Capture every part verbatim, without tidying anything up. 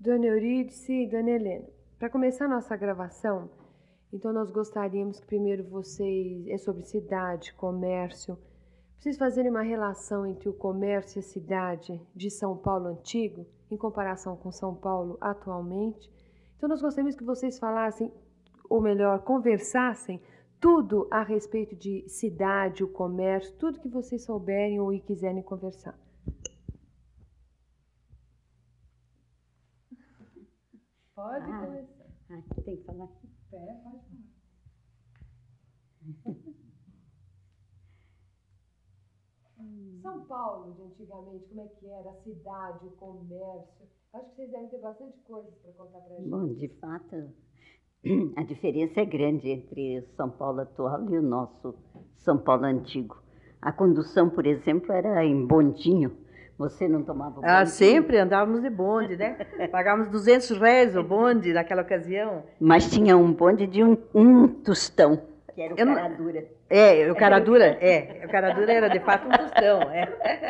Dona Eurídice e Dona Helena, para começar a nossa gravação, então nós gostaríamos que primeiro vocês, é sobre cidade, comércio, vocês fazerem uma relação entre o comércio e a cidade de São Paulo antigo, em comparação com São Paulo atualmente. Então nós gostaríamos que vocês falassem, ou melhor, conversassem tudo a respeito de cidade, o comércio, tudo que vocês souberem ou quiserem conversar. Pode ah, começar. Aqui tem que falar aqui. É, pode falar. São Paulo, de antigamente, como é que era? A cidade, o comércio. Acho que vocês devem ter bastante coisas para contar para a gente. Bom, de fato, a diferença é grande entre o São Paulo atual e o nosso São Paulo antigo. A condução, por exemplo, era em bondinho. Você não tomava bonde? Ah, sempre andávamos de bonde, né? Pagávamos duzentos réis o bonde naquela ocasião. Mas tinha um bonde de um, um tostão, que era o Eu não- cara dura. É, o cara dura, é. O cara dura era de fato um tostão, é.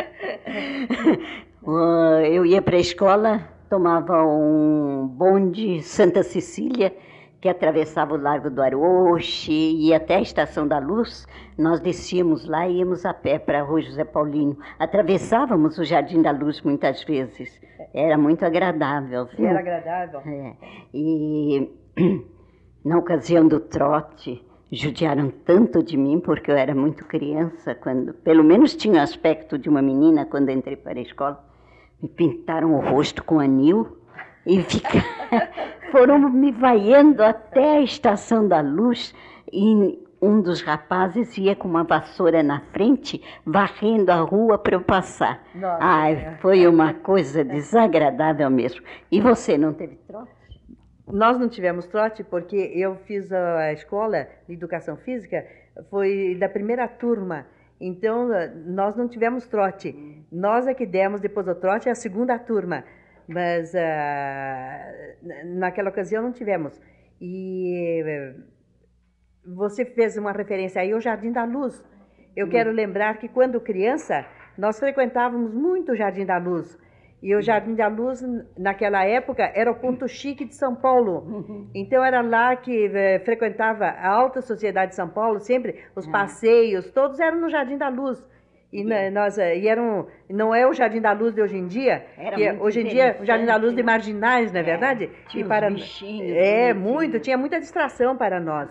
Ah, Eu ia para a escola, tomava um bonde Santa Cecília, que atravessava o Largo do Aroche, ia até a Estação da Luz. Nós descíamos lá e íamos a pé para a Rua José Paulino. Atravessávamos o Jardim da Luz muitas vezes. Era muito agradável, viu? Era agradável. É. E na ocasião do trote, judiaram tanto de mim, porque eu era muito criança, quando, pelo menos tinha o aspecto de uma menina quando entrei para a escola. Me pintaram o rosto com anil e fica- foram me vaiando até a Estação da Luz, e um dos rapazes ia com uma vassoura na frente, varrendo a rua para eu passar. Nossa, Ai, é. foi uma coisa desagradável mesmo. E você não teve trote? Nós não tivemos trote porque eu fiz a escola de educação física, foi da primeira turma. Então, nós não tivemos trote. Nós é que demos depois do trote a segunda turma. Mas ah, naquela ocasião não tivemos. E eh, você fez uma referência aí ao Jardim da Luz. Eu quero lembrar que quando criança, nós frequentávamos muito o Jardim da Luz. E o Jardim da Luz, naquela época, era o ponto chique de São Paulo. Então, era lá que eh, frequentava a alta sociedade de São Paulo, sempre os passeios, todos eram no Jardim da Luz. E, na- nós, eh, e eram, não é o Jardim da Luz de hoje em dia, Era que é- muito hoje em dia o Jardim da Luz de interessante, né? marginais, não é, É, verdade? tinha E uns bichinhos É, bonitinhos. muito, tinha muita distração para nós.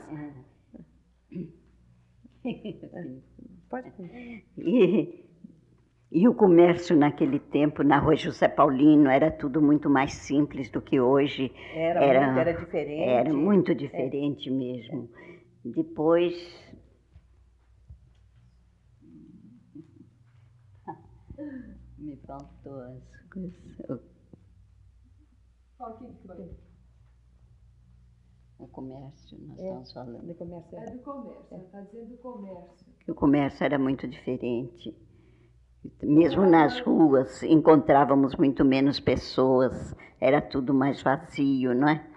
Pode. E, e o comércio naquele tempo, na Rua José Paulino, era tudo muito mais simples do que hoje. Era Era- muito, era diferente. Era muito diferente mesmo. Depois, me faltou as coisas. Qual que foi? O comércio, nós É. estamos falando. De comércio. É do comércio, ela está dizendo do comércio. Que o comércio era muito diferente. Mesmo nas ruas, encontrávamos muito menos pessoas, era tudo mais vazio, não é?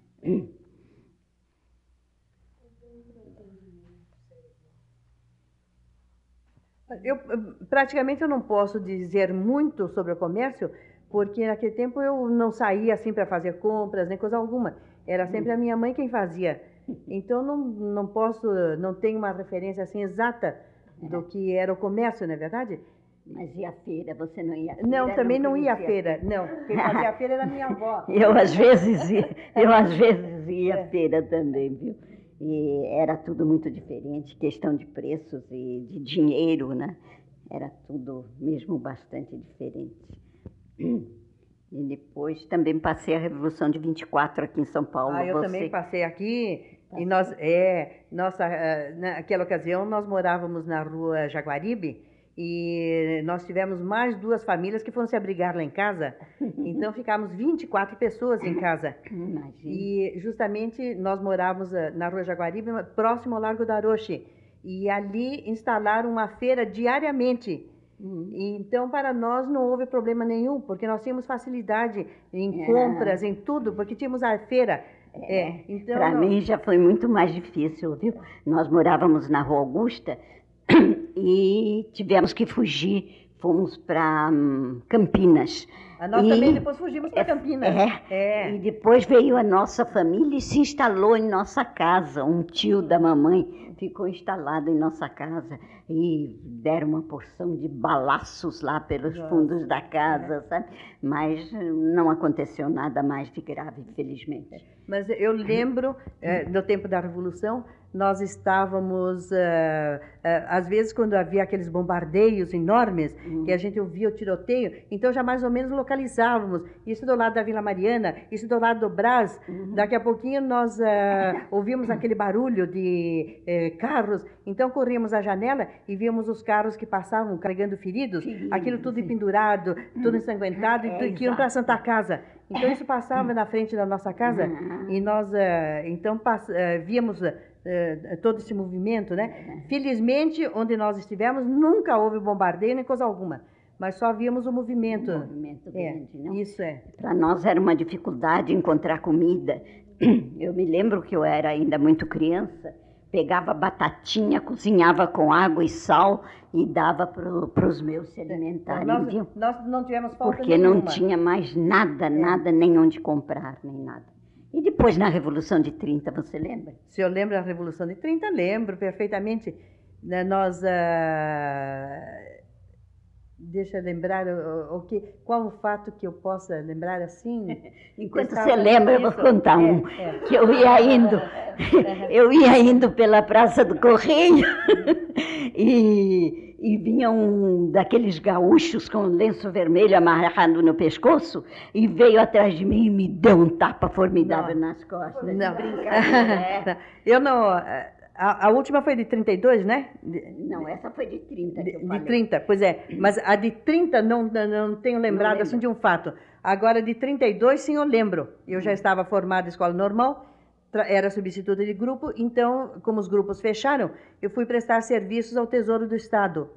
Eu, eu- praticamente eu não posso dizer muito sobre o comércio, porque naquele tempo eu não saía assim para fazer compras, nem coisa alguma. Era sempre a minha mãe quem fazia. Então não, não posso, não tenho uma referência assim exata do que era o comércio, não é verdade? Mas e a feira? Você não ia à feira? Não, também não ia à conhecia feira, não. Quem fazia a feira era minha avó. Eu às vezes ia, eu às vezes ia à feira também, viu? E era tudo muito diferente, questão de preços e de dinheiro, né? Era tudo mesmo bastante diferente. E depois também passei a Revolução de vinte e quatro aqui em São Paulo. Ah, eu Você- também passei aqui e nós, é, nossa, ah, naquela ocasião nós morávamos na rua Jaguaribe e nós tivemos mais duas famílias que foram se abrigar lá em casa, então ficamos vinte e quatro pessoas em casa. Imagina. E justamente nós morávamos ah, na rua Jaguaribe, próximo ao Largo do Aroche, e ali instalaram uma feira diariamente. Uhum. E então, para nós não houve problema nenhum, porque nós tínhamos facilidade em É. compras, em tudo, porque tínhamos a feira. É, então, Para não- mim já foi muito mais difícil, viu? Nós morávamos na Rua Augusta e tivemos que fugir. Fomos para Campinas. Nós e, também depois fugimos para Campinas. É, é. E depois veio a nossa família e se instalou em nossa casa. Um tio da mamãe ficou instalado em nossa casa e deram uma porção de balaços lá pelos nossa. fundos da casa, sabe? Mas não aconteceu nada mais de grave, infelizmente. Mas eu lembro, é, no tempo da Revolução, nós estávamos, é, é, às vezes, quando havia aqueles bombardeios enormes, uhum. que a gente ouvia o tiroteio, então já mais ou menos localizávamos. Isso do lado da Vila Mariana, isso do lado do Brás. Uhum. Daqui a pouquinho nós é, ouvíamos aquele barulho de é, carros, então corríamos à janela e víamos os carros que passavam carregando feridos, sim, aquilo tudo sim. pendurado, tudo ensanguentado, é, e que iam para a Santa Casa. Então isso passava na frente da nossa casa uhum. e nós uh, então pass, uh, víamos uh, todo esse movimento, né? Uhum. Felizmente, onde nós estivemos, nunca houve bombardeio nem coisa alguma, mas só víamos o movimento. Um movimento grande, é, não? Isso é. Para nós era uma dificuldade encontrar comida. Eu me lembro que eu era ainda muito criança, pegava batatinha, cozinhava com água e sal e dava para os meus se alimentarem. Nós, nós não tivemos falta Porque nenhuma. não tinha mais nada, nada, é. nem onde comprar, nem nada. E depois, na Revolução de trinta, você lembra? Se eu lembro da Revolução de trinta, lembro perfeitamente. Nós... Uh... Deixa eu lembrar o, o que, qual o fato que eu possa lembrar assim. Enquanto você lembra, eu vou contar um. É, é. Que eu ia indo, eu ia indo pela Praça do Correio e, e vinha um daqueles gaúchos com lenço vermelho amarrado no pescoço e veio atrás de mim e me deu um tapa formidável não. nas costas. Não, brincadeira. Eu não. A, a última foi de trinta e dois, né? Não, essa foi de trinta que eu de, falei. De trinta, pois é. Mas a de trinta não, não, não tenho lembrado assim de um fato. Agora, de trinta e dois, sim, eu lembro. Eu já estava formada em escola normal, era substituta de grupo, então, como os grupos fecharam, eu fui prestar serviços ao Tesouro do Estado,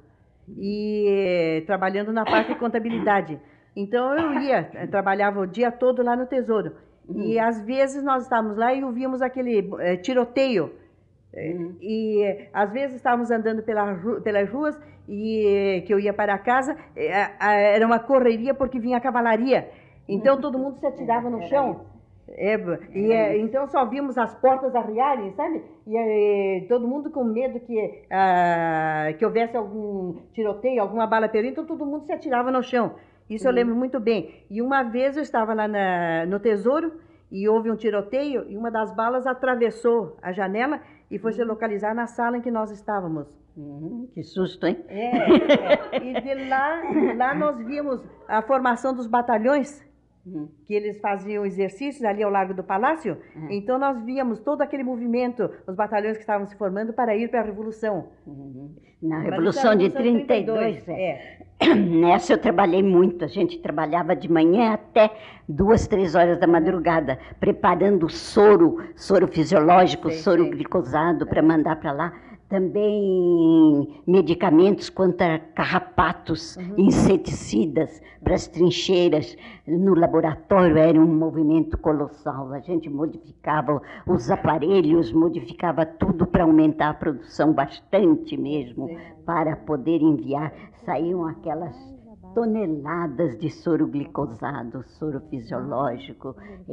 e trabalhando na parte de contabilidade. Então, eu ia, trabalhava o dia todo lá no Tesouro. E, às vezes, nós estávamos lá e ouvíamos aquele é, tiroteio. Uhum. E às vezes estávamos andando pela, pelas ruas e que eu ia para casa, era uma correria porque vinha a cavalaria, então todo mundo se atirava no chão. É, e, é, então só vimos as portas arriarem, sabe? E é, todo mundo com medo que, ah, que houvesse algum tiroteio, alguma bala perdida, então todo mundo se atirava no chão. Isso uhum. eu lembro muito bem. E uma vez eu estava lá na, no Tesouro e houve um tiroteio e uma das balas atravessou a janela e foi se localizar na sala em que nós estávamos. Uhum, que susto, hein? É, é. E de lá, lá nós vimos a formação dos batalhões, uhum. que eles faziam exercícios ali ao Largo do Palácio. Uhum. Então nós víamos todo aquele movimento, os batalhões que estavam se formando para ir para a Revolução. Uhum. Na Revolução, Revolução de trinta e dois, é. Nessa eu trabalhei muito, a gente trabalhava de manhã até duas, três horas da madrugada, preparando soro, soro fisiológico, sei, soro sei. glicosado para mandar para lá. Também medicamentos contra carrapatos, uhum. inseticidas para as trincheiras. No laboratório era um movimento colossal. A gente modificava os aparelhos, modificava tudo para aumentar a produção bastante mesmo, sim. para poder enviar. Saíam aquelas toneladas de soro glicosado, soro fisiológico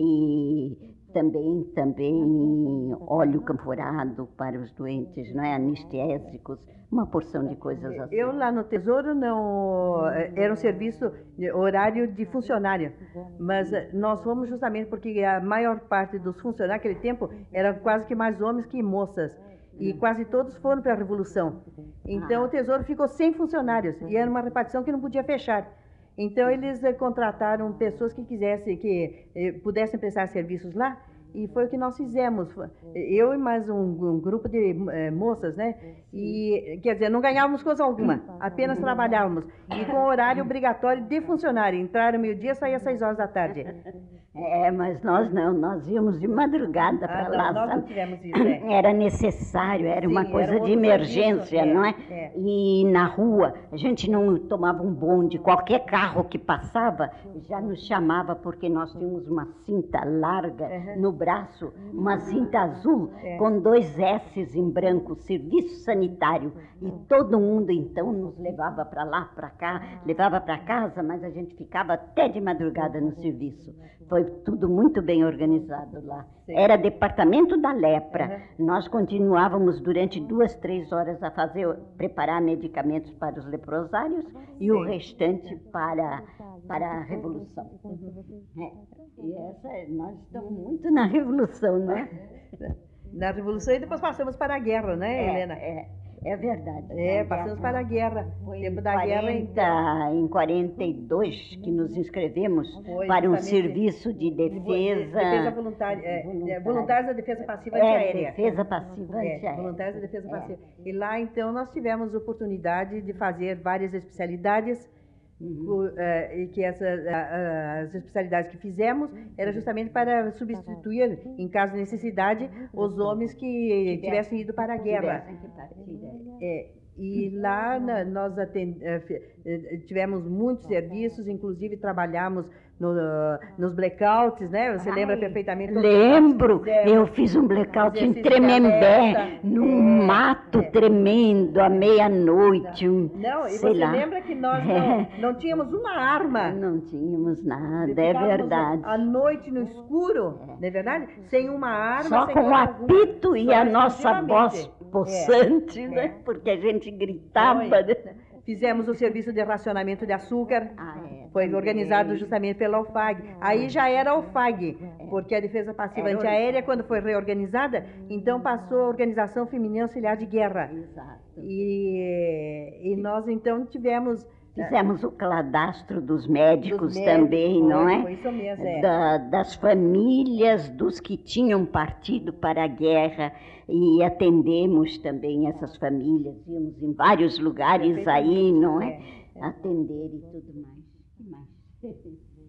e também, também óleo camforado para os doentes, não é? Anestésicos, uma porção de coisas assim. Eu lá no Tesouro não era um serviço de horário de funcionário, mas nós fomos justamente porque a maior parte dos funcionários naquele tempo eram quase que mais homens que moças. E quase todos foram para a Revolução. Então o Tesouro ficou sem funcionários e era uma repartição que não podia fechar. Então eles eh, contrataram pessoas que quisessem, que eh, pudessem prestar serviços lá, e foi o que nós fizemos. Eu e mais um, um grupo de eh, moças, né? E, quer dizer, não ganhávamos coisa alguma, apenas trabalhávamos. E com horário obrigatório de funcionário. Entraram meio-dia, saía às seis horas da tarde. É, mas nós não, nós íamos de madrugada para Ah, lá, não, nós sabe? não tivemos isso, é. Era necessário, era Sim, uma era coisa outro de emergência, serviço, não é? é, é. E na rua, a gente não tomava um bonde, qualquer carro que passava já nos chamava, porque nós tínhamos uma cinta larga Uhum. no braço, uma cinta azul É. com dois S's em branco, serviço sanitário. E todo mundo então nos levava para lá, para cá, levava para casa, mas a gente ficava até de madrugada no serviço. Foi tudo muito bem organizado lá. Sim. Era departamento da lepra. Nós continuávamos durante duas, três horas a fazer, preparar medicamentos para os leprosários e o restante para, para a Revolução. É. E essa, nós estamos muito na Revolução, né? Na Revolução e depois passamos para a guerra, né, Helena? É, é, é verdade. É, A passamos guerra para a guerra. Foi Tempo em da guerra, então. quarenta, em quarenta e dois que nos inscrevemos Foi para um justamente serviço de defesa. Defesa voluntária. É, voluntária. é, voluntários da defesa passiva É, antiaérea. defesa passiva É, antiaérea. voluntários da defesa É. passiva. E lá, então, nós tivemos oportunidade de fazer várias especialidades. O, eh, e que essas, a- a- as especialidades que fizemos era justamente para substituir, em caso de necessidade, os homens que tivessem ido para a guerra. Tivessem que partir, é. É, e lá na- nós aten- eh, fe- eh, tivemos muitos serviços, inclusive trabalhamos no, nos blackouts, né? Você lembra Ai, perfeitamente? todos os Lembro, blackouts que fizemos. eu fiz um blackout em Exercício de Tremembé, alerta. num É, mato é. tremendo, à meia-noite, um, Não, e sei você lá. lembra que nós não, não tínhamos uma arma. Não tínhamos nada, é Ficávamos verdade. À noite no escuro, não é verdade? Sem uma arma, Só sem com o coisa alguma. apito e Só a nossa exclusivamente. voz possante, É, né? é. Porque a gente gritava. Foi. né? Fizemos o serviço de racionamento de açúcar. Ah, é, Foi também. organizado justamente pela O F A G. Aí já era a O F A G, porque a Defesa Passiva Era Antiaérea, quando foi reorganizada, então passou a Organização Feminina Auxiliar de Guerra. Exato. E, e nós então tivemos... Fizemos o cadastro dos médicos, Dos médicos, também, não foi, é? foi isso mesmo, é. Da- das famílias dos que tinham partido para a guerra e atendemos também essas famílias, íamos em vários lugares aí, não é? É, Atender e tudo mais. Que mais?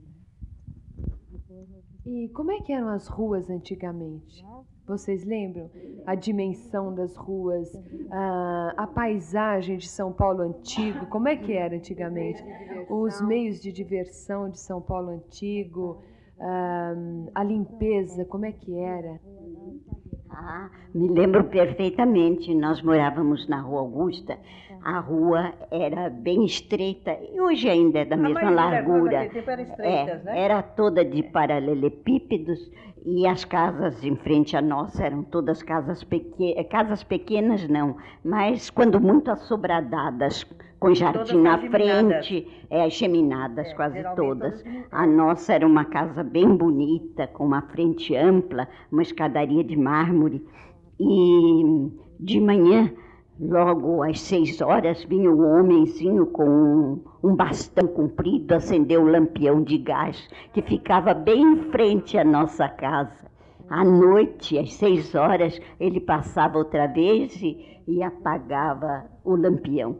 E como é que eram as ruas antigamente? Vocês lembram? A dimensão das ruas, a, a paisagem de São Paulo antigo, como é que era antigamente? Os meios de diversão de São Paulo antigo, a, a limpeza, como é que era? Ah, me lembro perfeitamente. Nós morávamos na Rua Augusta. A rua era bem estreita e hoje ainda é da A mesma maioria das ruas largura. naquele tempo eram estreitas, É, né? era toda de paralelepípedos e as casas em frente a nós eram todas casas pequenas, casas pequenas não, mas quando muito assobradadas, com jardim na quase frente, é, geminadas É, quase geralmente todas. todas geminadas. A nossa era uma casa bem bonita, com uma frente ampla, uma escadaria de mármore. E de manhã, logo às seis horas, vinha o homenzinho com um, um bastão comprido, acendeu o lampião de gás, que ficava bem em frente à nossa casa. À noite, às seis horas, ele passava outra vez e, e apagava o lampião.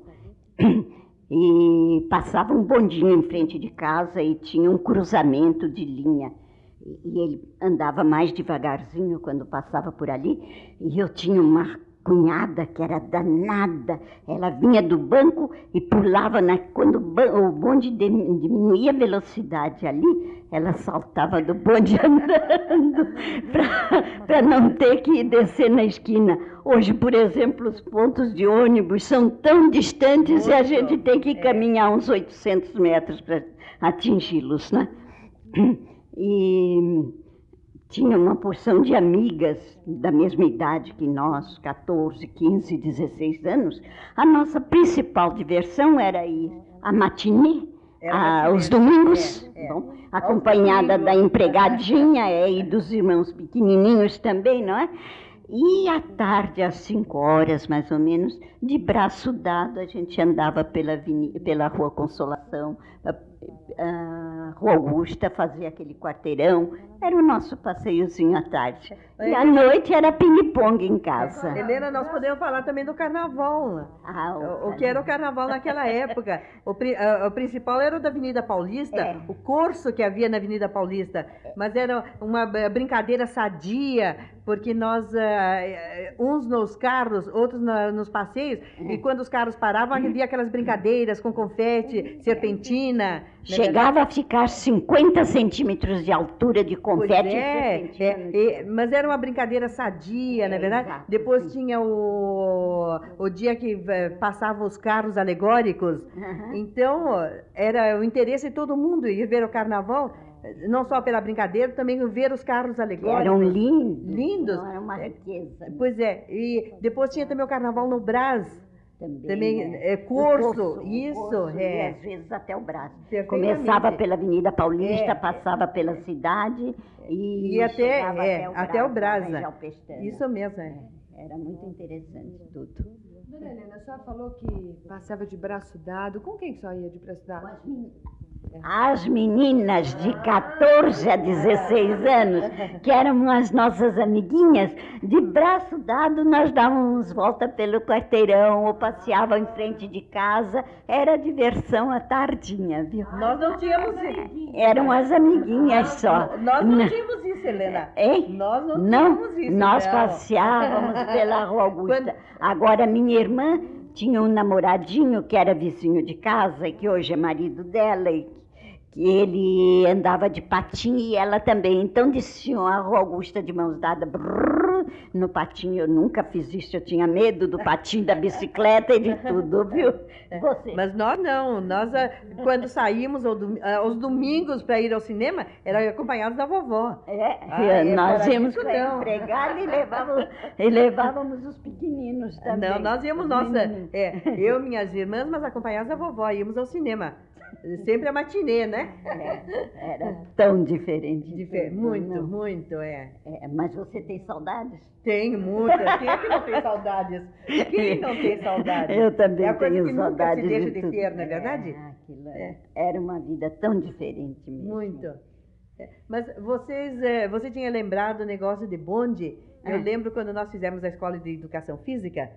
E passava um bondinho em frente de casa e tinha um cruzamento de linha. E ele andava mais devagarzinho quando passava por ali. E eu tinha uma cunhada que era danada. Ela vinha do banco e pulava, na, quando o, ban, o bonde diminuía a velocidade ali, ela saltava do bonde andando para não ter que descer na esquina. Hoje, por exemplo, os pontos de ônibus são tão distantes Muito, e a gente tem que é. caminhar uns oitocentos metros para atingi-los, né? E tinha uma porção de amigas da mesma idade que nós, catorze, quinze, dezesseis anos. A nossa principal diversão era ir à matinê, Era a- matinê, aos domingos, é, é. bom, acompanhada da domingos. empregadinha é, e dos irmãos pequenininhos também, não é? E à tarde, às cinco horas mais ou menos, de braço dado, a gente andava pela, aveni- pela Rua Consolação, ah, ah, na Rua Augusta, fazia aquele quarteirão, era o nosso passeiozinho à tarde. E à noite era ping-pong em casa. Helena, nós podemos falar também do carnaval. Ah, o, o que era o carnaval naquela época. O, pri, a, o principal era o da Avenida Paulista, É. o curso que havia na Avenida Paulista. Mas era uma brincadeira sadia, porque nós, uh, uns nos carros, outros na, nos passeios, e quando os carros paravam, havia aquelas brincadeiras com confete, serpentina. Chegava a ficar cinquenta centímetros de altura de confete. Pois é, é, é, mas era uma brincadeira sadia, não é verdade? Exato, Depois sim. tinha o, o dia que eh, passavam os carros alegóricos. Uhum. Então, era o interesse de todo mundo ir ver o carnaval, não só pela brincadeira, também ver os carros alegóricos. Eram lindos. Lindos. Não, era uma riqueza. Pois é, e depois tinha também o carnaval no Brás. Também, Também, né? é, curso, O curso, isso, o curso, é. E às vezes até o braço. Perfeitamente. Começava pela Avenida Paulista, É. passava pela cidade e, E até, chegava é, até o Brás, Brás. na Região Pestana. Isso mesmo, é. Era muito interessante tudo. Dona Helena, a senhora falou que passava de braço dado. Com quem que a senhora ia de braço dado? As meninas de quatorze a dezesseis anos, que eram as nossas amiguinhas, de braço dado nós dávamos volta pelo quarteirão ou passeavam em frente de casa. Era diversão à tardinha, viu? Nós não tínhamos isso. Eram as amiguinhas só. Nós não N- tínhamos isso, Helena. Hein? Nós não Não, tínhamos isso. nós não. passeávamos pela Rua Augusta. Quando- Agora, minha irmã tinha um namoradinho que era vizinho de casa, que hoje é marido dela, e que ele andava de patinho e ela também. Então, desciam a Rua Augusta de mãos dadas, brrr, no patinho. Eu nunca fiz isso, eu tinha medo do patinho, da bicicleta e de tudo, viu? Você. Mas nós não. Nós, ah, quando saímos ao dom- ah, aos domingos para ir ao cinema, era acompanhados da vovó. É, Ah, é, nós fora íamos disso, com a não. empregada e levávamos, e levávamos os pequeninos também. Não, nós íamos, os nossa, meninos. é, eu e minhas irmãs, mas acompanhadas da vovó, íamos ao cinema. Sempre a matinê, né? É, era tão diferente. de Difer- tudo, Muito, não. muito, é. É, mas você tem saudades? Tenho muitas. Quem é que não tem saudades? Quem não tem saudades? Eu também É a coisa tenho que nunca saudades se deixa de de tudo. ter, não é verdade? É, aquilo É. era uma vida tão diferente mesmo. Muito. É, mas vocês, é, você tinha lembrado o negócio de bonde? Eu Ah. lembro quando nós fizemos a escola de educação física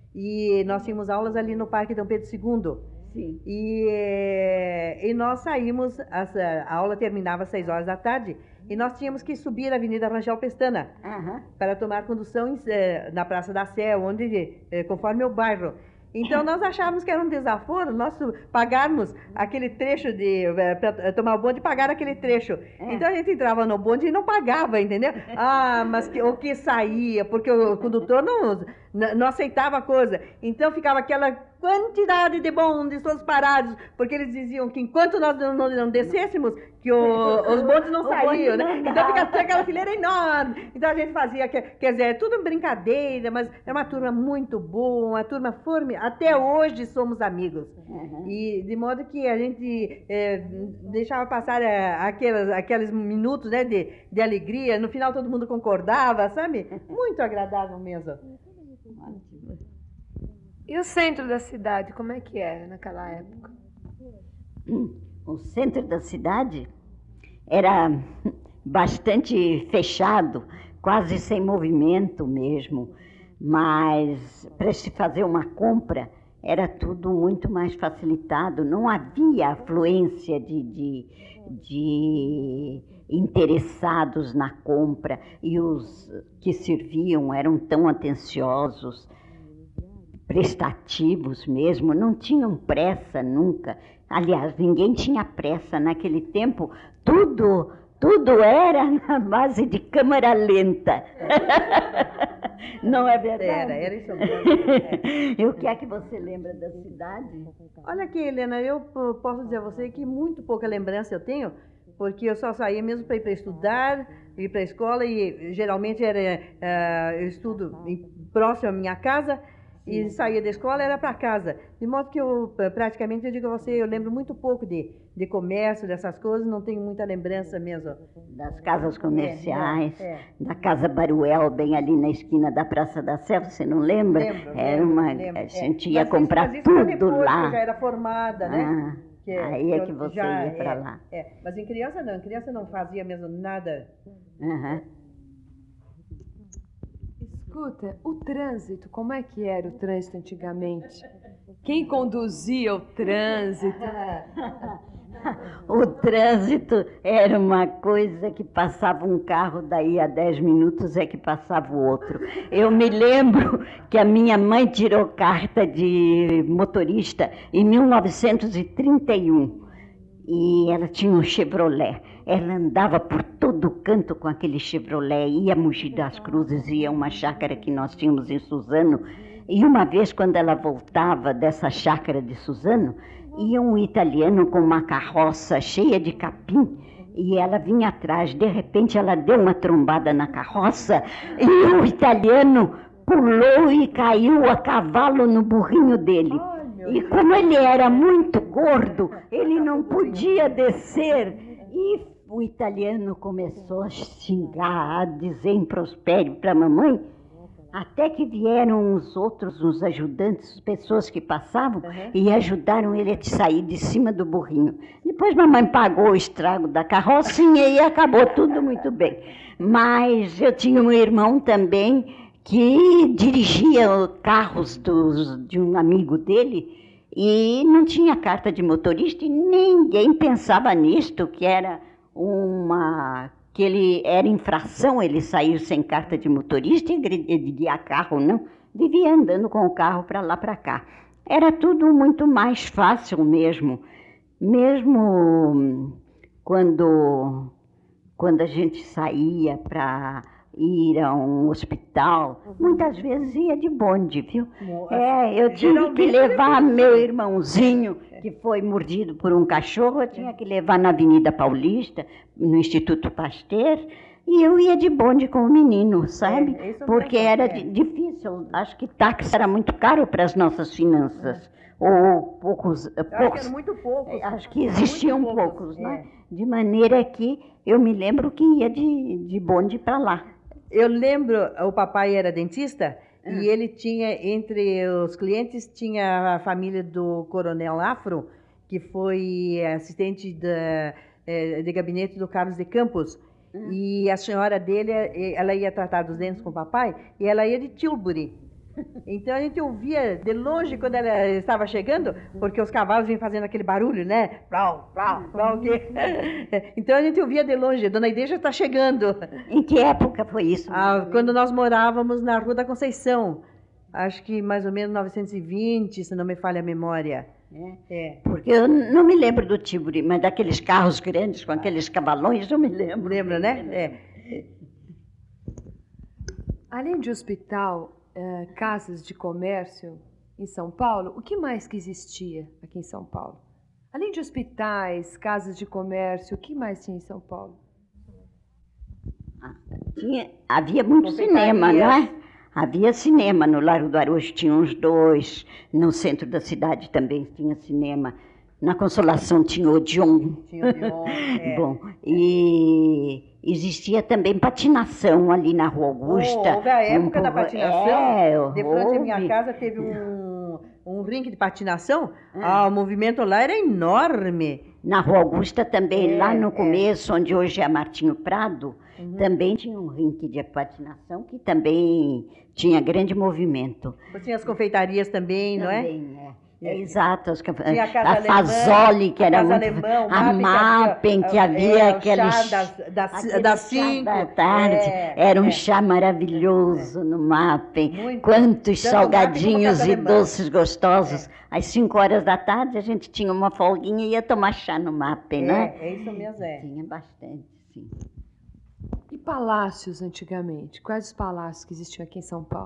e nós tínhamos aulas ali no Parque Dom Pedro segundo. Sim. E, eh, e nós saímos, as- a aula terminava às seis horas da tarde, e nós tínhamos que subir a Avenida Rangel Pestana Aham. para tomar condução em, eh, na Praça da Sé, onde, eh, conforme o bairro. Então nós achávamos que era um desaforo nós su- pagarmos aquele trecho de para tomar o bonde e pagar aquele trecho. É. Então a gente entrava no bonde e não pagava, entendeu? Ah, mas que, o que saía, porque o condutor não, n- não aceitava a coisa. Então ficava aquela quantidade de bondes todos parados, porque eles diziam que enquanto nós não, não- não descêssemos, que o- os bondes não O bonde saíam, né? não Então dava. ficava aquela fileira enorme. Então a gente fazia, que- quer dizer, tudo brincadeira, mas era uma turma muito boa, uma turma formidável. Até hoje somos amigos. Uhum. E de modo que a gente eh, deixava passar eh, aquelas, aqueles minutos, né, de, de alegria. No final todo mundo concordava, sabe? Muito agradável mesmo. E o centro da cidade, como é que era naquela época? O centro da cidade era bastante fechado, quase sem movimento mesmo, mas para se fazer uma compra era tudo muito mais facilitado, não havia afluência de, de, de interessados na compra e os que serviam eram tão atenciosos, prestativos mesmo, não tinham pressa nunca. Aliás, ninguém tinha pressa naquele tempo, tudo, tudo era na base de câmara lenta. Não é verdade? Era, era isso mesmo. É. E o que é que você lembra da cidade? Olha aqui, Helena, eu p- posso dizer a você que muito pouca lembrança eu tenho, porque eu só saía mesmo para ir para estudar, ir para a escola, e geralmente era, eh, eu estudo em- próximo à minha casa, e saía da escola era para casa. De modo que eu, p- praticamente, eu digo a você, eu lembro muito pouco de, de comércio, dessas coisas, não tenho muita lembrança mesmo. Das casas comerciais, É, é, é. da Casa Baruel, bem ali na esquina da Praça da Sé, você não lembra? Lembro, Era lembro, uma, lembro, a é. gente ia Mas isso- comprar mas isso foi tudo depois que eu já lá. era formada, né? Ah, Que Aí é eu que você já- ia para é, lá. É, mas em criança não, em criança não fazia mesmo nada. Aham. Escuta, o trânsito, como é que era o trânsito antigamente? Quem conduzia o trânsito? O trânsito era uma coisa que passava um carro, daí a dez minutos é que passava o outro. Eu me lembro que a minha mãe tirou carta de motorista em mil novecentos e trinta e um e ela tinha um Chevrolet. Ela andava por todo canto com aquele Chevrolet, ia a Mogi das Cruzes, ia a uma chácara que nós tínhamos em Suzano. E uma vez, quando ela voltava dessa chácara de Suzano, ia um italiano com uma carroça cheia de capim e ela vinha atrás. De repente, ela deu uma trombada na carroça e o italiano pulou e caiu a cavalo no burrinho dele. E como ele era muito gordo, ele não podia descer. E o italiano começou a xingar, a dizer impropério para a mamãe. Até que vieram os outros, os ajudantes, pessoas que passavam, uhum. e ajudaram ele a sair de cima do burrinho. Depois mamãe pagou o estrago da carrocinha e acabou tudo muito bem. Mas eu tinha um irmão também que dirigia carros dos, de um amigo dele e não tinha carta de motorista e ninguém pensava nisto, que era uma... que ele era infração ele sair sem carta de motorista e guiar carro, não. Vivia andando com o carro para lá para cá. Era tudo muito mais fácil mesmo. Mesmo quando, quando a gente saía para ir a um hospital, uhum. muitas vezes ia de bonde, viu? Nossa, é, eu tinha que levar meu irmãozinho, que foi mordido por um cachorro, eu tinha que levar na Avenida Paulista, no Instituto Pasteur, e eu ia de bonde com o menino, sabe? É, porque era é. difícil, acho que táxi era muito caro para as nossas finanças. É. Ou poucos, poucos. Acho que eram muito poucos. Acho que existiam muito poucos, poucos é. né? De maneira que eu me lembro que ia de, de bonde para lá. Eu lembro, o papai era dentista ah. e ele tinha, entre os clientes, tinha a família do Coronel Afro, que foi assistente da, de gabinete do Carlos de Campos. Ah. E a senhora dele, ela ia tratar dos dentes com o papai e ela ia de Tilbury. Então a gente ouvia de longe quando ela estava chegando, porque os cavalos vinham fazendo aquele barulho, né? Plau, plau, plau, que... Então a gente ouvia de longe, Dona Ideja está chegando. Em que época foi isso? Ah, quando nós morávamos na Rua da Conceição, acho que mais ou menos mil novecentos e vinte, se não me falha a memória. É. É. Porque eu não me lembro do Tilbury, mas daqueles carros grandes com aqueles cavalões eu me lembro. Lembra, né? É. Além de hospital, Uh, casas de comércio em São Paulo, o que mais que existia aqui em São Paulo? Além de hospitais, casas de comércio, o que mais tinha em São Paulo? Ah, tinha, havia muito cinema, não é? Havia cinema, no Largo do Arocho tinha uns dois, no centro da cidade também tinha cinema, na Consolação tinha o Odeon. Tinha o Odeon, é. Bom, e... existia também patinação ali na Rua Augusta. Oh, houve a época um, da patinação. É, de frente à minha casa teve um, um ringue de patinação. Ah. Ah, o movimento lá era enorme. Na Rua Augusta também, é, lá no começo, é. onde hoje é Martinho Prado, uhum. também tinha um ringue de patinação que também tinha grande movimento. Tinha as confeitarias também, também não é? é. É, exato, as, a, a Fazoli, que era muito... Alemão, a Mappen, que havia é, aquele chá das, das, das cinco. da tarde, é, era um é. chá maravilhoso é. no Mappen. Muito. Quantos Tanto salgadinhos e alemão. doces gostosos. É. Às cinco horas da tarde a gente tinha uma folguinha e ia tomar chá no Mappen, é, né? É isso mesmo, é. Tinha bastante, sim. E palácios antigamente? Quais os palácios que existiam aqui em São Paulo?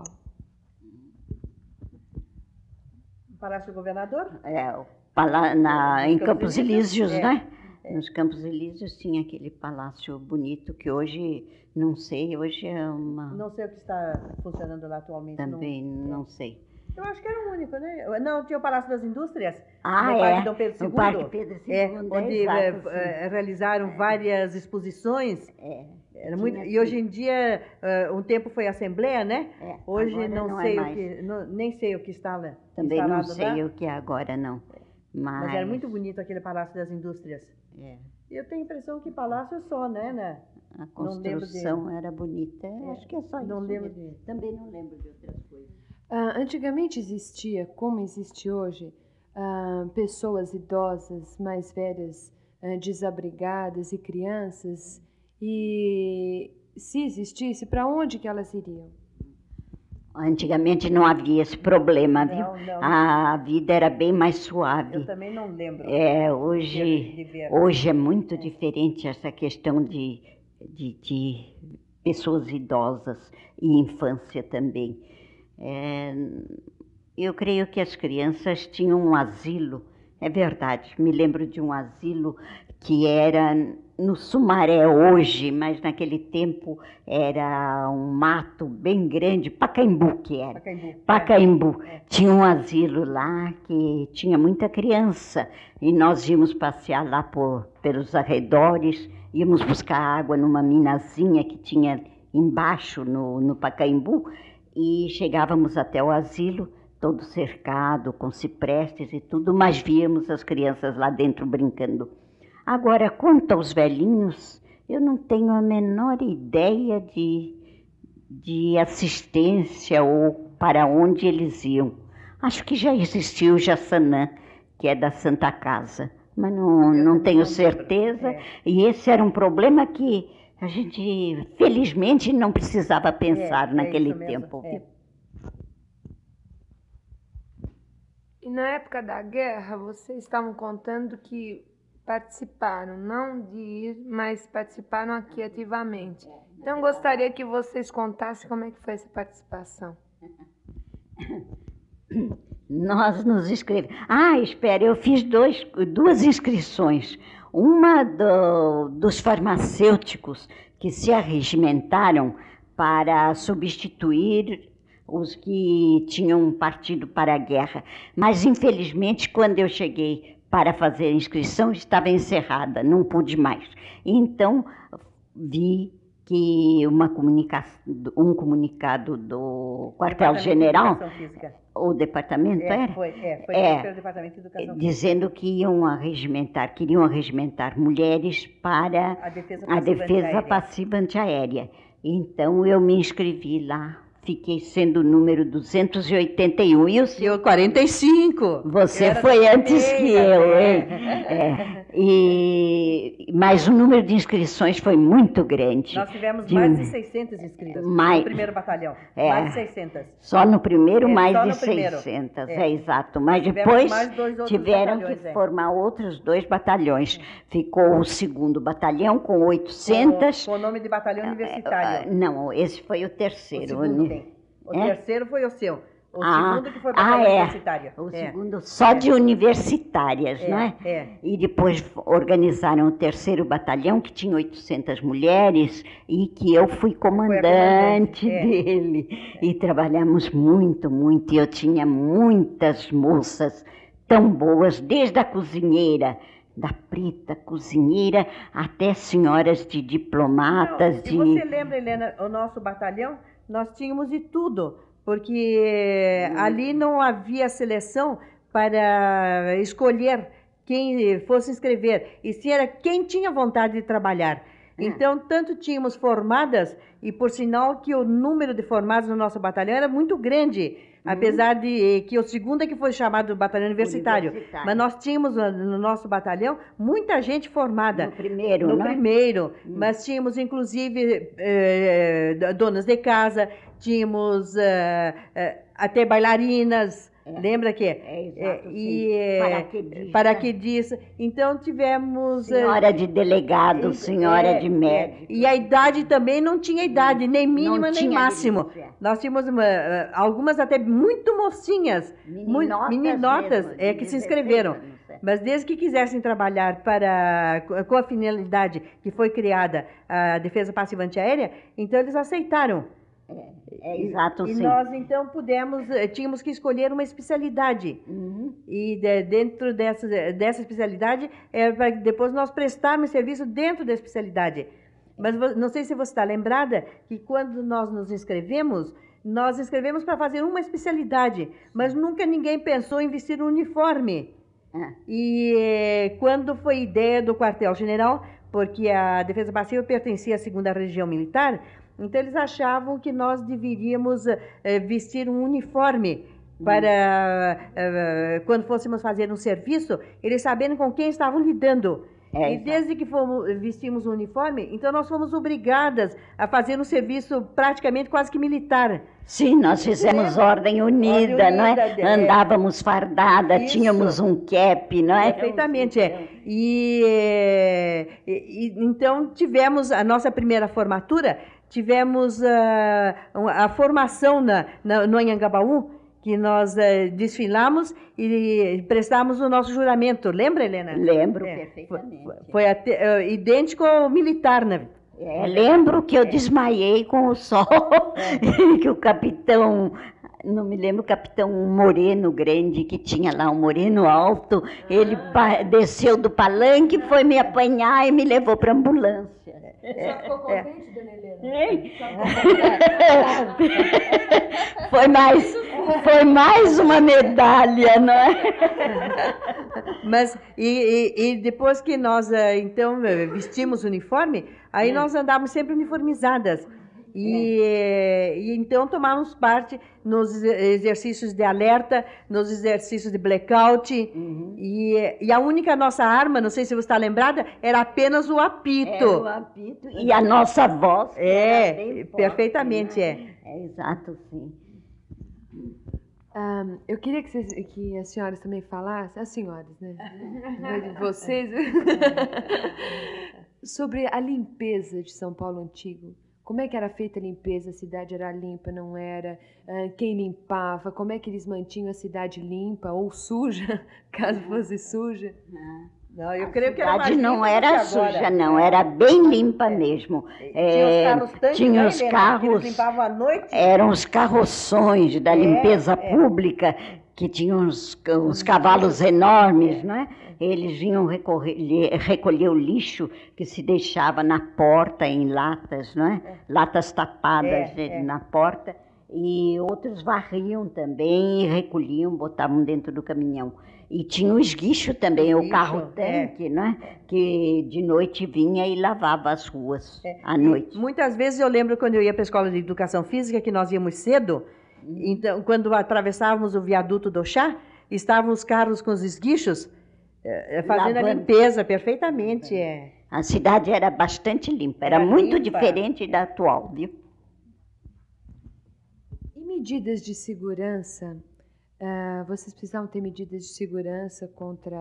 Palácio do Governador? É, o palá na, em Campos, Campos Elíseos, é, né? É. Nos Campos Elíseos tinha aquele palácio bonito que hoje, não sei, hoje é uma... Não sei o que está funcionando lá atualmente. Também não, não sei. Eu acho que era o único, né? Não, tinha o Palácio das Indústrias, ah, no é. Parque Dom Pedro segundo. No Parque Pedro segundo, é, onde é, exato, é, realizaram é. várias exposições. É. Era muito, e hoje em dia, uh, um tempo foi Assembleia, né? É, hoje não, não sei é o que, não, nem sei o que está lá. Também não sei lá. o que é agora, não. Mas, Mas era muito bonito aquele Palácio das Indústrias. É. Eu tenho a impressão que palácio é só, né, né? A Não lembro construção de- era bonita. É, Acho que é só não isso lembro mesmo. de- Também não lembro de outras coisas. Ah, antigamente existia, como existe hoje, ah, pessoas idosas, mais velhas, ah, desabrigadas e crianças. E se existisse, para onde que elas iriam? Antigamente não havia esse problema, viu? Não, não. A vida era bem mais suave. Eu também não lembro. É, de hoje, ver- de ver. hoje é muito diferente essa questão de, de, de pessoas idosas e infância também. É, eu creio que as crianças tinham um asilo, é verdade, me lembro de um asilo que era no Sumaré hoje, mas naquele tempo era um mato bem grande, Pacaembu que era. Pacaembu. Pacaembu. É. Tinha um asilo lá que tinha muita criança e nós íamos passear lá por, pelos arredores, íamos buscar água numa minazinha que tinha embaixo no, no Pacaembu e chegávamos até o asilo, todo cercado, com ciprestes e tudo, mas víamos as crianças lá dentro brincando. Agora, quanto aos velhinhos, eu não tenho a menor ideia de, de assistência ou para onde eles iam. Acho que já existiu o Jaçanã, que é da Santa Casa, mas não, Eu não também tenho não certeza. lembro. É. E esse era um problema que a gente, felizmente, não precisava pensar É, é naquele isso mesmo, tempo. é. E na época da guerra, vocês estavam contando que participaram, não de ir, mas participaram aqui ativamente. Então, gostaria que vocês contassem como é que foi essa participação. Nós nos inscrevemos. Ah, espera, eu fiz dois, duas inscrições. Uma do, dos farmacêuticos que se arregimentaram para substituir os que tinham partido para a guerra. Mas, infelizmente, quando eu cheguei para fazer a inscrição, estava encerrada, não pude mais. Então, vi que uma comunica um comunicado do quartel-general, Departamento de Educação Física. o departamento É, era? foi, é, foi É. pelo Departamento de Educação Física. Dizendo que iam arregimentar, queriam arregimentar mulheres para A defesa a passiva defesa antiaérea. passiva antiaérea. Então eu me inscrevi lá, fiquei sendo o número duzentos e oitenta e um. E o senhor, Eu, quarenta e cinco. você Eu era foi da antes que primeira, eu, é. hein? É. E, mas o número de inscrições foi muito grande. Nós tivemos De- mais de seiscentas inscritas Mais- no primeiro batalhão. É. Mais de seiscentas. Só no primeiro, É, mais só de no primeiro. seiscentas, É. é, exato. Mas Tivemos depois mais dois outros tiveram batalhões, que é. formar outros dois batalhões. Ficou o segundo batalhão com oitocentas. Com, com o nome de batalhão Ah, universitário. não, esse foi o O terceiro. segundo Uni- tem. O É? terceiro foi o seu. O Ah, segundo que foi ah, batalhão é. universitário. O É. segundo só de universitárias, É, não é? é. E depois organizaram o terceiro batalhão, que tinha oitocentas mulheres, e que eu fui comandante, comandante, é. dele. E trabalhamos muito, muito. E eu tinha muitas moças tão boas, desde a cozinheira, da preta cozinheira, até senhoras de diplomatas, Não, de... se você lembra, Helena, o nosso batalhão, nós tínhamos de tudo, porque ali não havia seleção para escolher quem fosse inscrever, e se era quem tinha vontade de trabalhar. Então, tanto tínhamos formadas, e por sinal que o número de formados no nosso batalhão era muito grande, apesar de que o segundo é que foi chamado batalhão universitário. Universitário. Mas nós tínhamos no nosso batalhão muita gente formada. No primeiro, No não é? primeiro, mas tínhamos inclusive eh, d- donas de casa, tínhamos eh, eh, até bailarinas, lembra que? É, exato, e sim. eh, Paraquedista. paraquedista. Então tivemos eh, Senhora de delegado, e- senhora é, de é. médico. E a idade também não tinha idade, nem mínima nem tinha máximo. limite, é. Nós tínhamos uma, eh, algumas até muito mocinhas, muito- Meninotas meninotas mesmo, é, de que se dezesseis inscreveram. anos, é. Mas desde que quisessem trabalhar para, com a finalidade que foi criada a defesa passiva antiaérea, então eles aceitaram. É, exato, E sim. nós então pudemos, eh, tínhamos que escolher uma especialidade. Uhum. E de- dentro dessa, dessa especialidade, é para depois nós prestarmos serviço dentro da especialidade. Mas vo- não sei se você está lembrada que quando nós nos inscrevemos, nós inscrevemos para fazer uma especialidade, mas nunca ninguém pensou em vestir um uniforme. Ah. E eh, quando foi ideia do quartel-general, porque a Defesa Passiva pertencia à segunda Região Militar, então eles achavam que nós deveríamos eh, vestir um uniforme para, eh, quando fôssemos fazer um serviço, eles sabendo com quem estavam lidando. É, e desde que fomos, vestimos o uniforme, então nós fomos obrigadas a fazer um serviço praticamente quase que militar. Sim, nós fizemos ordem unida, Ordem não é? unida, é. Andávamos fardada, Isso. tínhamos um cap, não é? Perfeitamente, é. E, eh, e- e, então tivemos a nossa primeira formatura, tivemos ah, a formação na, na, no Anhangabaú, que nós eh, desfilamos e prestamos o nosso juramento. Lembra, Helena? Lembro É, perfeitamente. Foi, foi até, eh, idêntico ao militar, né? É, lembro que eu desmaiei com o sol, que o capitão, não me lembro, o capitão Moreno Grande, que tinha lá um moreno alto, ele pa- desceu do palanque, foi me apanhar e me levou para a ambulância. Só ficou contente, dona Helena? Ei. Foi mais, foi mais uma medalha, não é? Mas, e, e- e depois que nós, eh, então, eh, vestimos o uniforme, aí nós andávamos sempre uniformizadas. E, eh, e então tomávamos parte nos exer- exercícios de alerta, nos exercícios de blackout. E, e a única nossa arma, não sei se você está lembrada, era apenas o apito. Era o apito. E a nossa voz. que era bem É, forte, perfeitamente, é. né? É exato, sim. Ah, eu queria que, vocês, que as senhoras também falassem, as senhoras, né? Vocês, sobre a limpeza de São Paulo Antigo. Como é que era feita a limpeza? A cidade era limpa, não era? Ah, quem limpava? Como é que eles mantinham a cidade limpa ou suja, caso fosse suja? Não, eu A creio que era mais cidade não limpa do era que agora. suja, não, era bem limpa mesmo. Tinha É, os carros tanques, tinha né, os Helena? carros, Eles limpavam à noite. eram os carroções da É, limpeza é. pública, que tinham os, os cavalos enormes, não é? Eles vinham recolher, recolher o lixo que se deixava na porta em latas, não é? Latas tapadas É, é. na porta. E outros varriam também e recolhiam, botavam dentro do caminhão. E tinha o esguicho também, o Esguicho, carro-tanque, não é? Que de noite vinha e lavava as ruas à E noite. muitas vezes eu lembro quando eu ia para a escola de educação física, que nós íamos cedo, então quando atravessávamos o viaduto do Chá, estavam os carros com os esguichos eh, fazendo a Lavando. limpeza perfeitamente. É. A cidade era bastante limpa, era, Era muito limpa. diferente da atual, viu? E medidas de segurança? Ah, vocês precisavam ter medidas de segurança contra...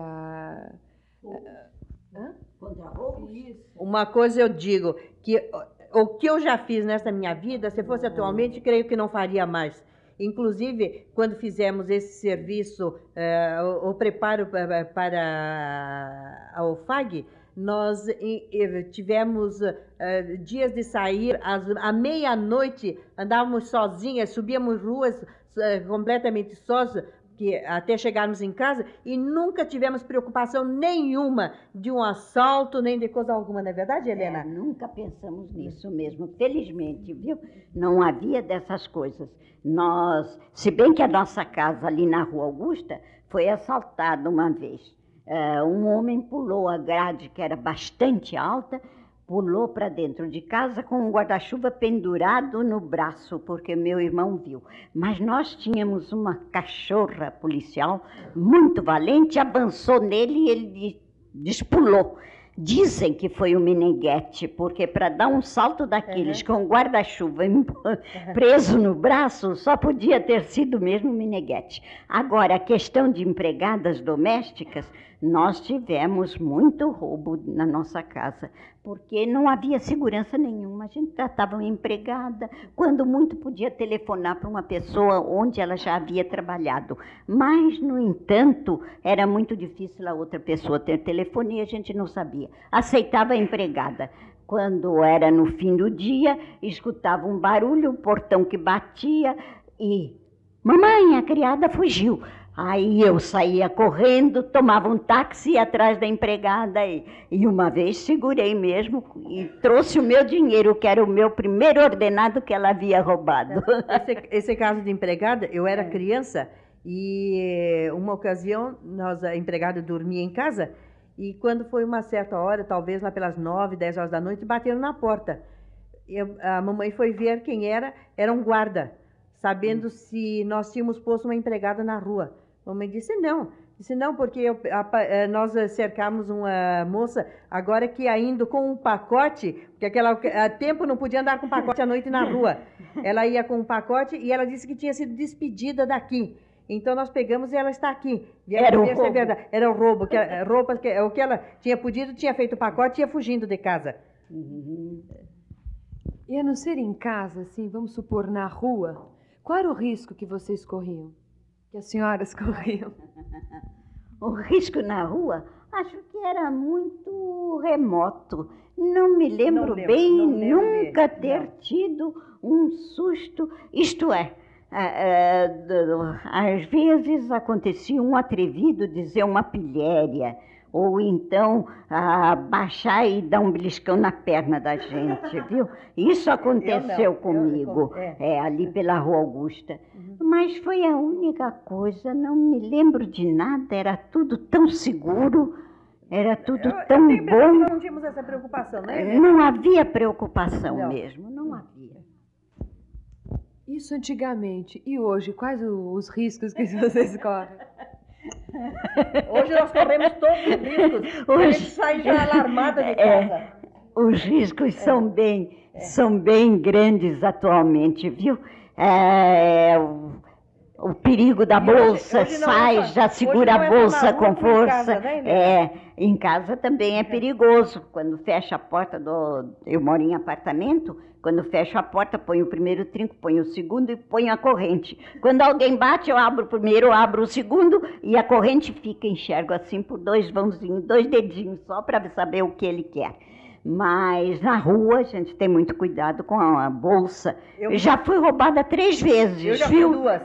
Hã? Uma coisa eu digo, que o o que eu já fiz nessa minha vida, se fosse atualmente, creio que não faria mais. Inclusive, quando fizemos esse serviço, eh, o, o preparo pa- para a O F A G, nós em- eh, tivemos eh, dias de sair às- à meia-noite, andávamos sozinhas, subíamos ruas eh, completamente sós, que até chegarmos em casa, e nunca tivemos preocupação nenhuma de um assalto, nem de coisa alguma, não é verdade, Helena? É, nunca pensamos nisso mesmo, felizmente, viu? Não havia dessas coisas. Nós, se bem que a nossa casa ali na Rua Augusta foi assaltada uma vez. Eh, um homem pulou a grade, que era bastante alta, pulou para dentro de casa com um guarda-chuva pendurado no braço, porque meu irmão viu. Mas nós tínhamos uma cachorra policial muito valente, avançou nele e ele despulou. Dizem que foi o Meneghetti, porque para dar um salto daqueles com o guarda-chuva preso no braço, só podia ter sido mesmo o Meneghetti. Agora, a questão de empregadas domésticas, nós tivemos muito roubo na nossa casa, porque não havia segurança nenhuma. A gente tratava uma empregada, quando muito podia telefonar para uma pessoa onde ela já havia trabalhado. Mas, no entanto, era muito difícil a outra pessoa ter telefone e a gente não sabia. Aceitava a empregada. Quando era no fim do dia, escutava um barulho, um portão que batia e... Mamãe, a criada fugiu. Aí eu saía correndo, tomava um táxi ia atrás da empregada e, e uma vez segurei mesmo e trouxe o meu dinheiro, que era o meu primeiro ordenado que ela havia roubado. Esse, esse caso de empregada, eu era criança E uma ocasião, nós, a empregada dormia em casa, e quando foi uma certa hora, talvez lá pelas nove, dez horas da noite, bateram na porta. Eu, a mamãe foi ver quem era, era um guarda, sabendo hum. se nós tínhamos posto uma empregada na rua. A mamãe disse não, disse não, porque eu, a, nós cercamos uma moça, agora que ainda com um pacote, porque aquela a tempo não podia andar com pacote à noite na rua. Ela ia com um pacote e ela disse que tinha sido despedida daqui. Então nós pegamos e ela está aqui. Era o roubo. É verdade. Era o roubo, que a roupa, que, o que ela tinha podido, tinha feito o pacote e ia fugindo de casa. Uhum. E a não ser em casa, assim, vamos supor, na rua, qual era o risco que vocês corriam? Que as senhoras corriam? O risco na rua, acho que era muito remoto. Não me lembro, não lembro bem, não lembro nunca bem. ter não. tido um susto. Isto é, às vezes acontecia um atrevido dizer uma pilhéria, ou então ah, baixar e dar um beliscão na perna da gente, viu? Isso aconteceu comigo, eu, é. É, ali pela Rua Augusta. Uhum. Mas foi a única coisa, não me lembro de nada, era tudo tão seguro, era tudo eu, tão eu bom. Não tínhamos essa preocupação, né? Não havia preocupação não. mesmo, não havia. Isso antigamente. E hoje, quais os riscos que vocês correm? Hoje nós corremos todos os riscos. Hoje, a gente sai já alarmada de casa. É, os riscos é. são, bem, é. são bem grandes atualmente, viu? É, o, o perigo da e bolsa hoje, hoje sai, é só, já segura a bolsa com força. Em casa, né, é, em casa também é perigoso. Quando fecha a porta do... Eu moro em apartamento. Quando fecho a porta, ponho o primeiro trinco, ponho o segundo e ponho a corrente. Quando alguém bate, eu abro o primeiro, eu abro o segundo e a corrente fica, enxergo assim por dois vãozinhos, dois dedinhos só para saber o que ele quer. Mas na rua a gente tem muito cuidado com a bolsa. Eu já fui roubada três vezes, eu já viu? Fui duas.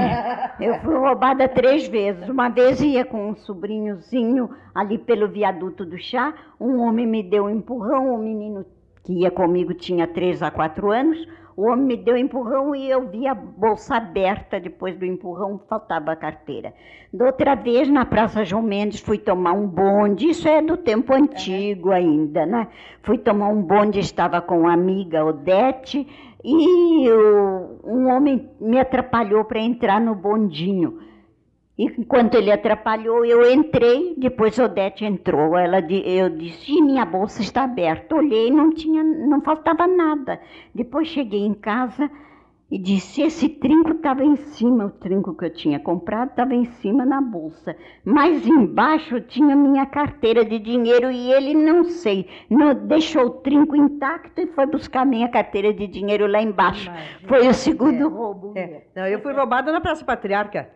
Eu fui roubada três vezes. Uma vez ia com um sobrinhozinho ali pelo viaduto do chá, um homem me deu um empurrão, o menino que ia comigo tinha três a quatro anos, o homem me deu um empurrão e eu vi a bolsa aberta, depois do empurrão faltava a carteira. Da outra vez, na Praça João Mendes, fui tomar um bonde, isso é do tempo antigo ainda, né? Fui tomar um bonde, estava com a amiga Odete, e o, um homem me atrapalhou para entrar no bondinho. E enquanto ele atrapalhou, eu entrei, depois a Odete entrou. Ela, eu disse, minha bolsa está aberta. Olhei, não tinha, não faltava nada. Depois cheguei em casa e disse, esse trinco estava em cima, o trinco que eu tinha comprado estava em cima na bolsa. Mas embaixo tinha minha carteira de dinheiro e ele, não sei, não, deixou o trinco intacto e foi buscar minha carteira de dinheiro lá embaixo. Imagina. Foi o segundo é, roubo. É. Não, eu fui roubada na Praça Patriarca.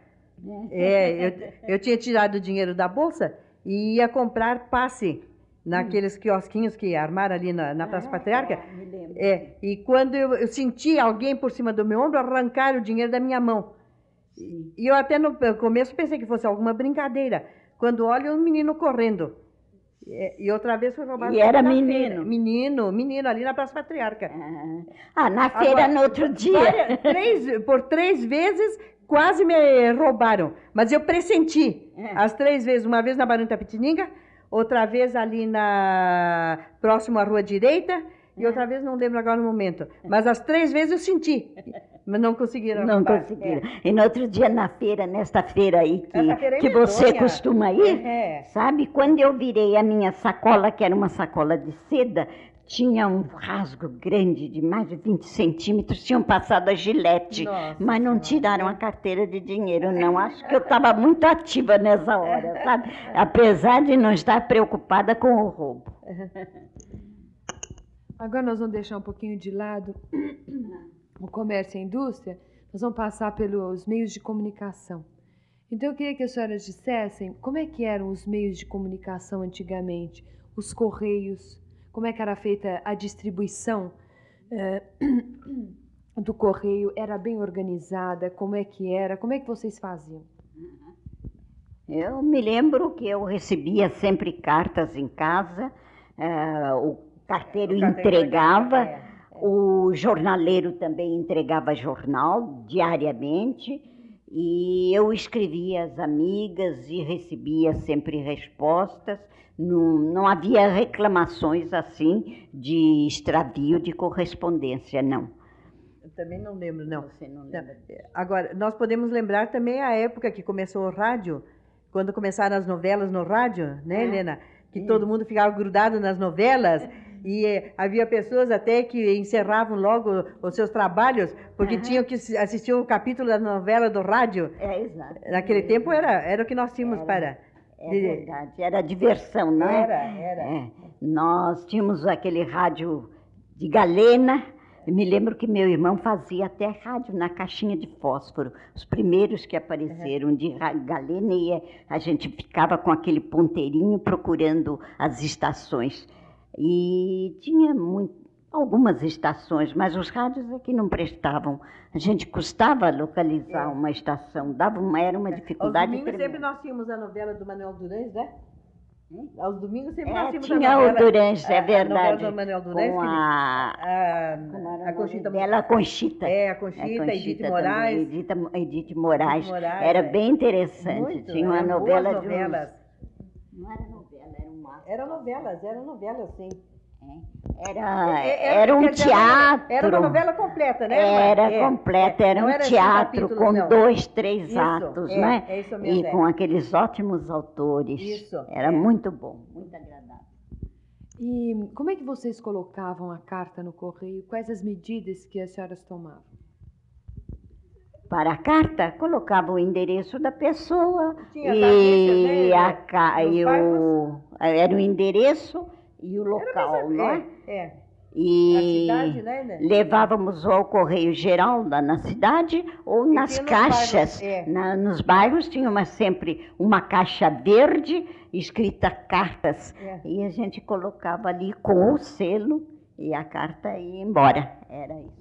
É, eu, eu tinha tirado o dinheiro da bolsa e ia comprar passe naqueles quiosquinhos que armaram ali na, na Praça Patriarca. Me lembro. É, e quando eu, eu senti alguém por cima do meu ombro arrancar o dinheiro da minha mão. Sim. E eu até no começo pensei que fosse alguma brincadeira. Quando olho, um menino correndo. E outra vez foi roubado. E era menino? Menino, menino, ali na Praça Patriarca. Ah, na feira Agora, no outro dia. Várias, três, por três vezes quase me roubaram, mas eu pressenti. É. As três vezes, uma vez na Barão de Itapetininga, outra vez ali na próximo à Rua Direita, e outra vez não lembro agora no momento. Mas as três vezes eu senti, mas não conseguiram. Não roubar. conseguiram. É. E no outro dia na feira, nesta feira aí que, feira é que você medonha. costuma ir, é. sabe? Quando eu virei a minha sacola, que era uma sacola de seda, tinha um rasgo grande de mais de vinte centímetros, tinham passado a gilete, Nossa, mas não tiraram a carteira de dinheiro, não. Acho que eu estava muito ativa nessa hora, sabe? Apesar de não estar preocupada com o roubo. Agora nós vamos deixar um pouquinho de lado o comércio e a indústria, nós vamos passar pelos meios de comunicação. Então eu queria que as senhoras dissessem como é que eram os meios de comunicação antigamente, os correios, como é que era feita a distribuição eh, do correio, era bem organizada, como é que era, como é que vocês faziam? Eu me lembro que eu recebia sempre cartas em casa, eh, o carteiro o entregava, é, é. O jornaleiro também entregava jornal diariamente, E eu escrevia às amigas e recebia sempre respostas. Não, não havia reclamações assim de extravio de correspondência, não. Eu também não lembro, não. Você não lembra? Agora, nós podemos lembrar também a época que começou o rádio, quando começaram as novelas no rádio, né, Helena? Que todo mundo ficava grudado nas novelas. E eh, havia pessoas até que encerravam logo os seus trabalhos, porque uhum. tinham que assistir o capítulo da novela do rádio. É, exato. Naquele é, tempo era, era o que nós tínhamos era, para... É de... verdade, era diversão, não é? Era, era. É. Nós tínhamos aquele rádio de galena. Eu me lembro que meu irmão fazia até rádio na caixinha de fósforo. Os primeiros que apareceram uhum. de galena, e a gente ficava com aquele ponteirinho procurando as estações. E tinha muito, algumas estações, mas os rádios aqui não prestavam. A gente custava localizar é. uma estação, dava uma, era uma dificuldade. Aos domingos sempre nós tínhamos a novela do Manuel Durães, né? Hum? Aos domingos sempre é, nós tínhamos tinha a novela. Tinha o Durães, é verdade. A novela do Manuel Durães. Com a, a, a Conchita. Dela, a Conchita. É, a Conchita, a Conchita Edith Moraes. Edith, Edith Moraes. Edith Moraes. Era é. bem interessante. Muito, tinha uma novela de novelas. Uns... Não era novela, era uma... Era novelas, era novela, sim. Era, era, era um teatro. Era uma novela completa, né? Era é, completa, era um era teatro com não. dois, três isso, atos, é, né? É isso mesmo, e é. com aqueles ótimos autores. Isso. Era é. muito bom, muito agradável. E como é que vocês colocavam a carta no correio? Quais as medidas que as senhoras tomavam? Para a carta, colocava o endereço da pessoa. Tinha e, né, a, ca... e o... Era o endereço e o local, mesmo, não é? É, é. E cidade, né? levávamos ao correio geral lá na cidade ou e nas caixas. Bairros, é. na, nos bairros tinha uma, sempre uma caixa verde escrita cartas. É. E a gente colocava ali com o selo e a carta ia embora. Era isso.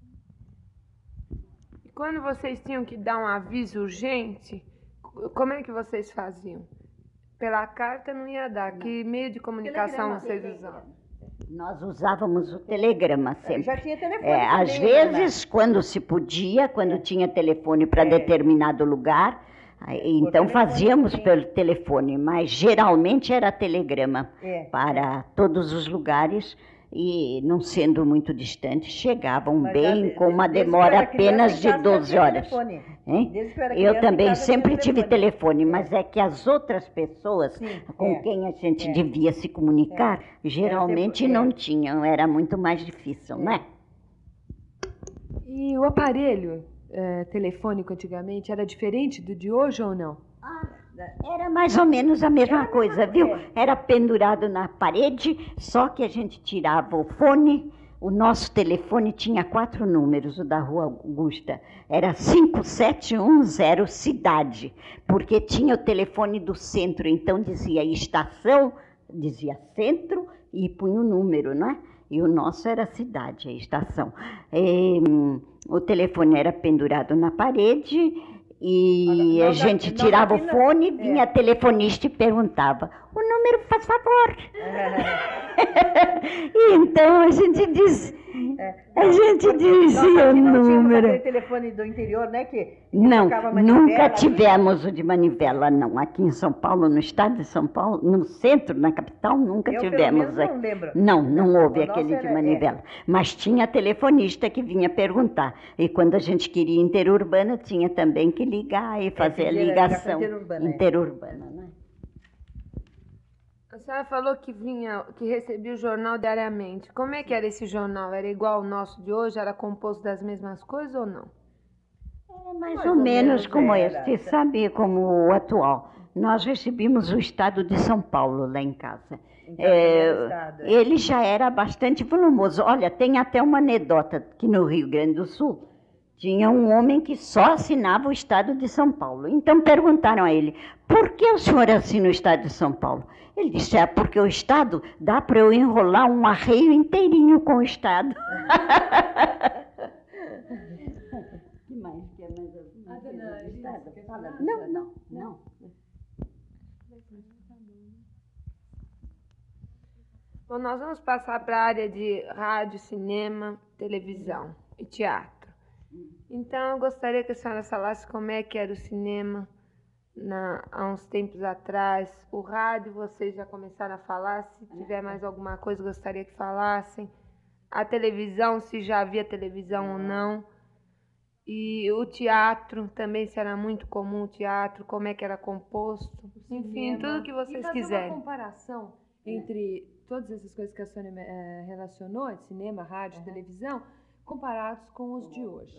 E quando vocês tinham que dar um aviso urgente, como é que vocês faziam? Pela carta não ia dar. Não. Que meio de comunicação telegrama, vocês telegrama. usavam? Nós usávamos o telegrama sempre. Já tinha telefone. É, às também, vezes, né? quando se podia, quando é. tinha telefone para é. determinado lugar, é. então fazíamos também. pelo telefone, mas geralmente era telegrama é. para todos os lugares. E, não sendo muito distante, chegavam Mas bem, já, com uma demora apenas de doze horas. Eu, eu também sempre tive telefone, é. mas é que as outras pessoas Sim, com é, quem a gente é. devia se comunicar, é. geralmente sempre, não é. tinham, era muito mais difícil, é. né? E o aparelho é, telefônico antigamente era diferente do de hoje ou não? Ah, era mais ou menos a mesma era coisa, mesma viu? Coisa. Era pendurado na parede, só que a gente tirava o fone. O nosso telefone tinha quatro números, o da Rua Augusta. Era cinco sete um zero Cidade, porque tinha o telefone do centro, então dizia estação, dizia centro e punha o número, não é? E o nosso era cidade, a estação. E, o telefone era pendurado na parede. E a gente tirava o fone, vinha a telefonista e perguntava, o número, faz favor. E então a gente diz, a gente dizia o número. Aquele telefone do interior, né? Que não, nunca tivemos o de manivela, não. Aqui em São Paulo, no estado de São Paulo, no centro, na capital, nunca Eu, tivemos. Pelo menos, não lembro. Não, não houve aquele de manivela. É. Mas tinha telefonista que vinha perguntar. E quando a gente queria interurbana, tinha também que ligar e fazer é, a ligação interurbana, interurbana, né? A senhora falou que vinha, que recebia o jornal diariamente. Como é que era esse jornal? Era igual ao nosso de hoje? Era composto das mesmas coisas ou não? É mais, mais ou, ou menos, menos como era. Este, sabe, como o atual. Nós recebíamos o estado de São Paulo lá em casa. Então, é, estado, é. Ele já era bastante volumoso. Olha, tem até uma anedota que no Rio Grande do Sul tinha um homem que só assinava o estado de São Paulo. Então perguntaram a ele, por que o senhor assina o estado de São Paulo? Ele disse, é porque o estado dá para eu enrolar um arreio inteirinho com o estado. Que mais? Que é mais ah, dona, estado? Fala, não, não, não. Bom, nós vamos passar para a área de rádio, cinema, televisão e teatro. Então, eu gostaria que a senhora falasse como é que era o cinema na, há uns tempos atrás. O rádio, vocês já começaram a falar. Se tiver mais alguma coisa, gostaria que falassem. A televisão, se já havia televisão ou não. E o teatro também, se era muito comum o teatro, como é que era composto. Enfim, tudo que vocês e fazer quiserem. uma comparação entre todas essas coisas que a senhora eh, relacionou, de cinema, rádio, televisão, comparados com os de hoje.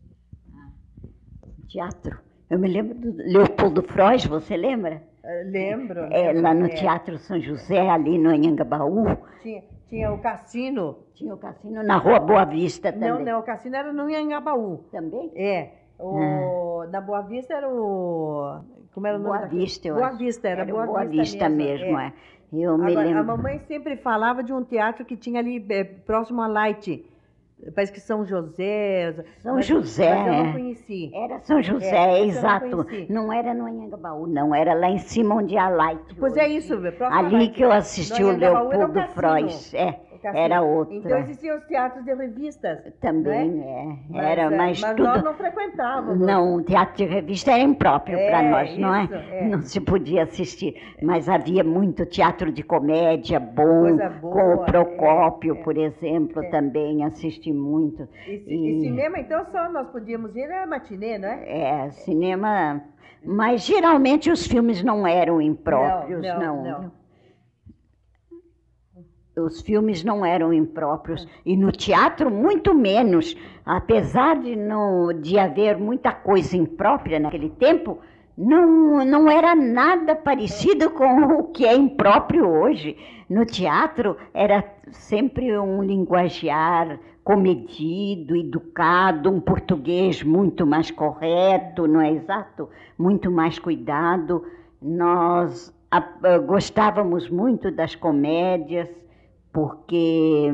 Teatro. Eu me lembro do Leopoldo Frois, você lembra? Uh, lembro. É, lembro, lá no é. Teatro São José, ali no Anhangabaú. Tinha, tinha o cassino. Tinha o cassino na Rua Boa Vista também. Não, não, o cassino era no Anhangabaú. Também? É. O, Ah. Na Boa Vista era o... Como era o nome Boa daquele? Vista, eu Boa acho. Vista, era, Era Boa, Boa Vista, Vista mesmo, é. Eu me Agora, lembro. a mamãe sempre falava de um teatro que tinha ali é, próximo a Light. Parece que São José. São mas, José. Mas eu não é. conheci. Era São José, É, é, esse eu não exato. conheci. Não era no Anhangabaú, não. Era lá em cima onde há Light. Pois é isso, próximo a Ali Light. que eu assisti No o Anhangabaú era o Leopoldo cassino. Frois. É, O cassino. era outro. Então existiam os teatros de revistas. Também, né? é. Mas, Era, é, mas, mas tudo... nós não frequentávamos. Não, o teatro de revista era impróprio É, para nós, não é? isso, é. Não se podia assistir. Mas havia muito teatro de comédia bom, Coisa boa, com o Procópio, é, é. por exemplo, também assisti muito. E, ci- E- e cinema, então, só nós podíamos ir, era matinê, não é? É, cinema. Mas geralmente os filmes não eram impróprios, Não, não. não, não. Os filmes não eram impróprios. E no teatro, muito menos. Apesar de, não, de haver muita coisa imprópria naquele tempo, não, não era nada parecido com o que é impróprio hoje. No teatro, era sempre um linguajar comedido, educado, um português muito mais correto, não é exato? Muito mais cuidado. Nós a, a, gostávamos muito das comédias, porque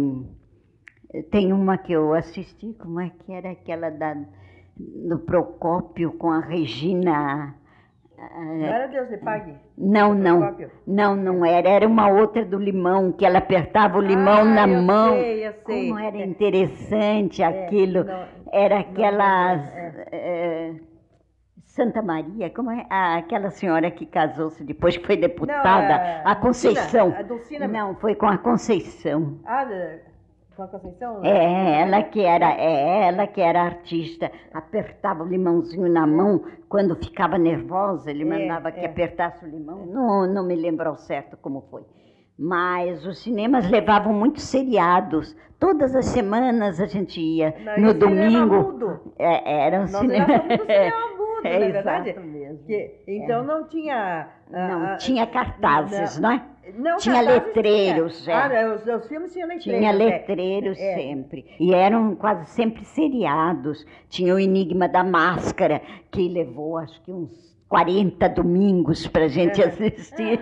tem uma que eu assisti, como é que era aquela da, do Procópio com a Regina... Não era Deus lhe pague? Não, não, Procópio? não, não era. Era uma outra do limão, que ela apertava o limão Ah, na eu mão. sei, eu sei. Como era interessante aquilo. não, era não aquelas... lembro, eh, Santa Maria, como é? Ah, aquela senhora que casou-se depois que foi deputada, Não, a Conceição. Dulcina, a Dulcina- Não, foi com a Conceição. Ah, da- com a Conceição? É ela que era, é ela que era artista. Apertava o limãozinho na mão quando ficava nervosa, ele É, mandava que é. apertasse o limão. Não, não me lembro ao certo como foi. Mas os cinemas levavam muitos seriados. Todas as semanas a gente ia. Não, no e cinema domingo. mudo. É, era um Nós cinema. éramos do cinema mudo, É, não é verdade? exato mesmo. Que- então não tinha... Não, ah, tinha cartazes, não, é? não, Tinha cartazes letreiros, tinha. é. Ah, não, os, os filmes tinham letreiros. Tinha é. letreiros É. sempre. E eram quase sempre seriados. Tinha o Enigma da Máscara, que levou acho que uns quarenta domingos para a gente É. assistir.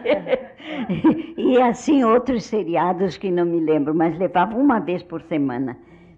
E assim outros seriados que não me lembro, mas levavam uma vez por semana.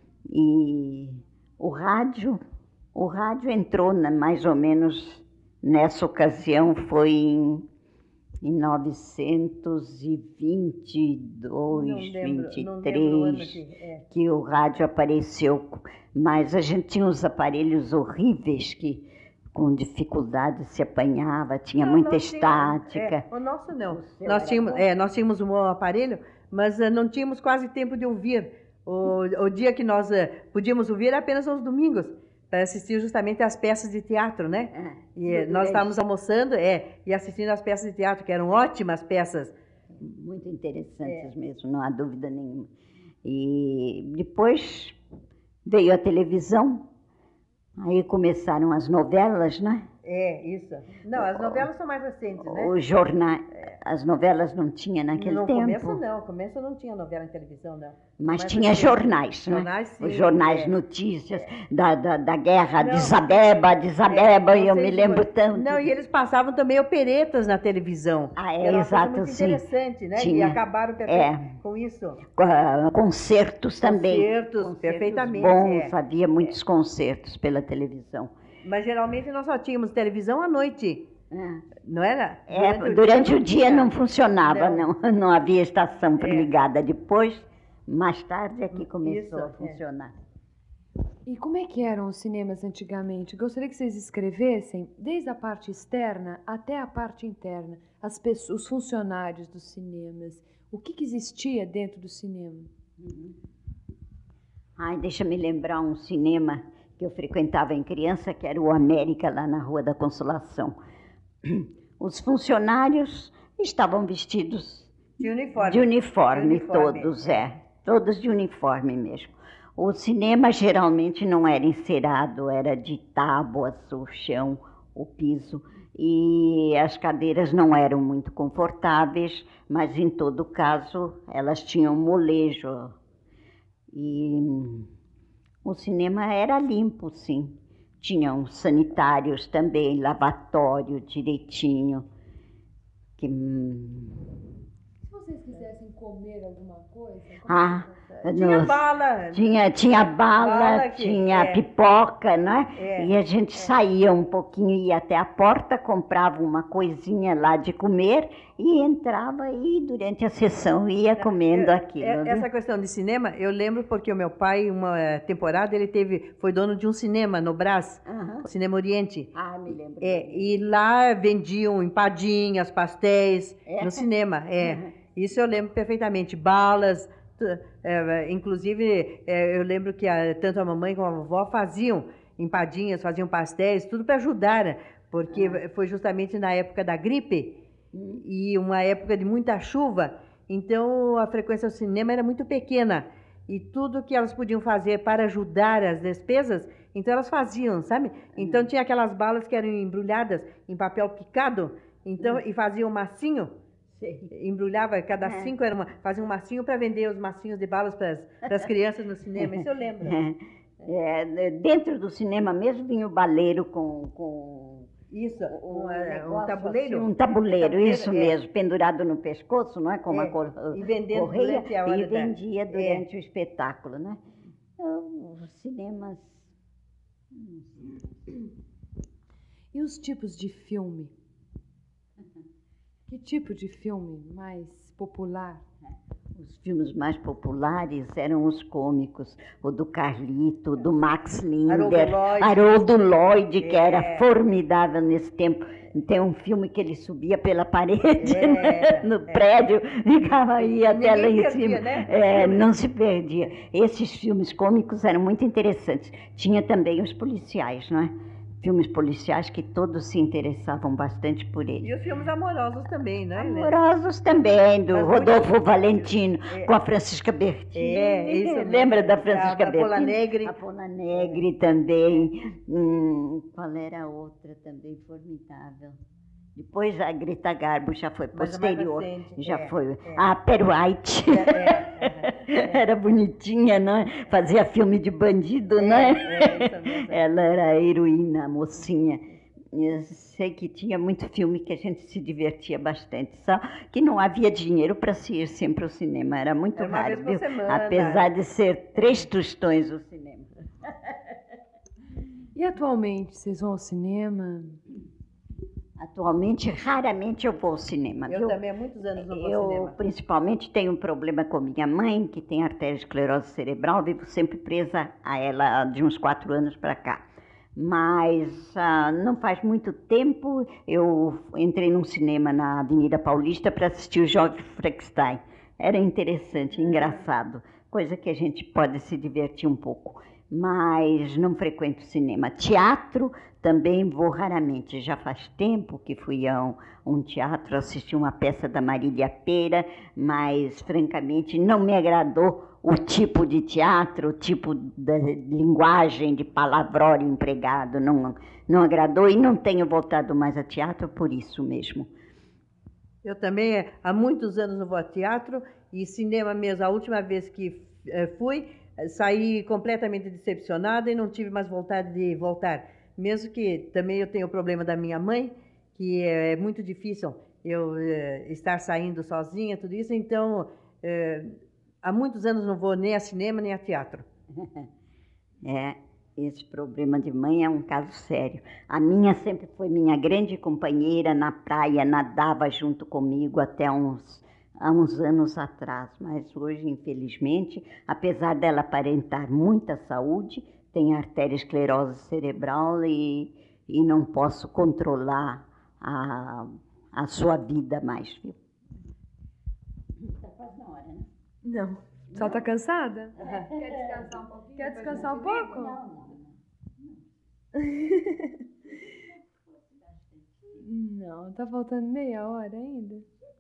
E o rádio, o rádio entrou na, mais ou menos nessa ocasião, foi em, em novecentos e vinte e dois, Não lembro, vinte não e lembro o ano três, que- é. que o rádio apareceu. Mas a gente tinha uns aparelhos horríveis que com dificuldade se apanhava, tinha Não, muita nós tínhamos- estática. é, o nosso não. seu Nós era tínhamos, bom? é, nós tínhamos um aparelho, mas eh, não tínhamos quase tempo de ouvir. O, o dia que nós eh, podíamos ouvir era apenas aos domingos, para assistir justamente às peças de teatro, né? Ah, E eh, tudo nós bem. estávamos almoçando é, e assistindo às peças de teatro, que eram ótimas peças. Muito interessantes É. mesmo, não há dúvida nenhuma. E depois veio a televisão, aí começaram as novelas, né? É, isso. Não, as novelas são mais recentes, né? Os jornais, as novelas não tinha naquele no tempo. começo não, no começo não tinha novela em televisão, não. Mas Mas tinha assim, jornais, né? jornais, sim, Os jornais, é. notícias da, da, da guerra de Não, Isabeba, de Isabeba, É, e eu não me sei se lembro foi- tanto. Não, e eles passavam também operetas na televisão. Ah, é, Era uma exato, coisa muito sim. interessante, né? E Tinha. acabaram perfe- É. com isso. Ah, concertos também. Concertos, perfeitamente, Bons, é. havia muitos concertos pela televisão. Mas geralmente nós só tínhamos televisão à noite, não era? É, durante, o dia, tinha. não funcionava, Não. não, não havia estação É. ligada. Depois, mais tarde, é que começou Isso, a é. funcionar. E como é que eram os cinemas antigamente? Gostaria que vocês escrevessem, desde a parte externa até a parte interna, as pessoas, os funcionários dos cinemas, o que, que existia dentro do cinema? Uhum. Ai, deixa-me lembrar um cinema que eu frequentava em criança, que era o América, lá na Rua da Consolação. Os funcionários estavam vestidos De uniforme. de uniforme, De uniforme, todos, é. é, todos de uniforme mesmo. O cinema geralmente não era encerado, era de tábuas, o chão, o piso, e as cadeiras não eram muito confortáveis, mas em todo caso elas tinham molejo. E o cinema era limpo, sim. Tinham sanitários também, lavatório direitinho. Que... Se vocês quisessem comer alguma coisa... Ah, Tinha nos- bala. Tinha, tinha bala, Bala que- tinha é. pipoca, né? É, E a gente saía um pouquinho, ia até a porta, comprava uma coisinha lá de comer e entrava e durante a sessão ia comendo Eu- aquilo. é- né? Essa questão de cinema, eu lembro porque o meu pai, uma eh, temporada, ele teve, foi dono de um cinema no Brás, Aham. o Cinema Oriente. Ah, me lembro. É, e lá vendiam empadinhas, pastéis, É? no cinema. É. Uhum. Isso eu lembro perfeitamente. Balas, tu- é, inclusive, é, eu lembro que a- tanto a mamãe como a vovó faziam empadinhas, faziam pastéis, tudo para ajudar, né? Porque foi justamente na época da gripe e uma época de muita chuva, então a frequência ao cinema era muito pequena. E tudo que elas podiam fazer para ajudar as despesas, então elas faziam, sabe? Então tinha aquelas balas que eram embrulhadas em papel picado, então, e faziam um massinho, embrulhava, cada É. cinco era uma, fazia um massinho para vender os massinhos de balas para as crianças no cinema, isso eu lembro. É, dentro do cinema mesmo vinha o baleiro com, com Isso, um, um, eh, um negócio tabuleiro. assim, um tabuleiro, Tabuleiro, isso é. mesmo, pendurado no pescoço, não é? Com uma É, cor, e vendendo correia, durante a hora e da- É. vendia durante o espetáculo, né? Então, os cinemas... E os tipos de filme? Que tipo de filme mais popular? Os filmes mais populares eram os cômicos, o do Carlito, o do Max Linder, Haroldo Lloyd. Haroldo Lloyd, que É. era formidável nesse tempo. Tem um filme que ele subia pela parede, É, né, no prédio, ficava aí até lá ninguém em perdia, cima. né? É, não se perdia. Esses filmes cômicos eram muito interessantes. Tinha também os policiais, não é? Filmes policiais que todos se interessavam bastante por eles. E os filmes amorosos também, né? Amorosos também, do Mas Rodolfo muito- Valentino, É. com a Francisca Bertini. É, isso mesmo. Lembra da Francisca A- a Pola Bertini? Negre. A Pola Negre também. Hum, qual era a outra também formidável? Depois a Greta Garbo já foi Mas é mais posterior. recente, Já é, foi. é. A Per White. É, é, Era bonitinha, não é? Fazia filme de bandido, é, não é? é, isso mesmo. Ela era a heroína, a mocinha. Eu sei que tinha muito filme que a gente se divertia bastante, só que não havia dinheiro para se ir sempre ao cinema, era muito Era uma raro, vez por viu? semana. Apesar de ser três tostões o cinema. E atualmente, vocês vão ao cinema? Atualmente, raramente eu vou ao cinema, Eu viu? também há muitos anos não vou ao Eu, cinema. principalmente, tenho um problema com minha mãe, que tem arteriosclerose cerebral, vivo sempre presa a ela de uns quatro anos para cá. Mas ah, não faz muito tempo eu entrei num cinema na Avenida Paulista para assistir o Jovem Frankenstein. Era interessante, engraçado, coisa que a gente pode se divertir um pouco. Mas não frequento cinema. Teatro também vou raramente. Já faz tempo que fui a um, um teatro assistir uma peça da Marília Pêra, mas francamente não me agradou o tipo de teatro, o tipo de linguagem, de palavrório empregado, não, não agradou e não tenho voltado mais a teatro por isso mesmo. Eu também eh, há muitos anos não vou a teatro e cinema mesmo. A última vez que eh, fui, eh, saí completamente decepcionada e não tive mais vontade de voltar. Mesmo que também eu tenho o problema da minha mãe, que é muito difícil eu eh, estar saindo sozinha, tudo isso. Então, eh, há muitos anos não vou nem a cinema nem a teatro. É, esse problema de mãe é um caso sério. A minha sempre foi minha grande companheira na praia, nadava junto comigo até uns, há uns anos atrás. Mas hoje, infelizmente, apesar dela aparentar muita saúde, tenho arteriosclerose cerebral e, e não posso controlar a, a sua vida mais, viu? Está quase na hora, né? Não. Só tá cansada? Quer descansar um pouquinho? Quer descansar um pouco? Não, não, Não, tá faltando meia hora ainda.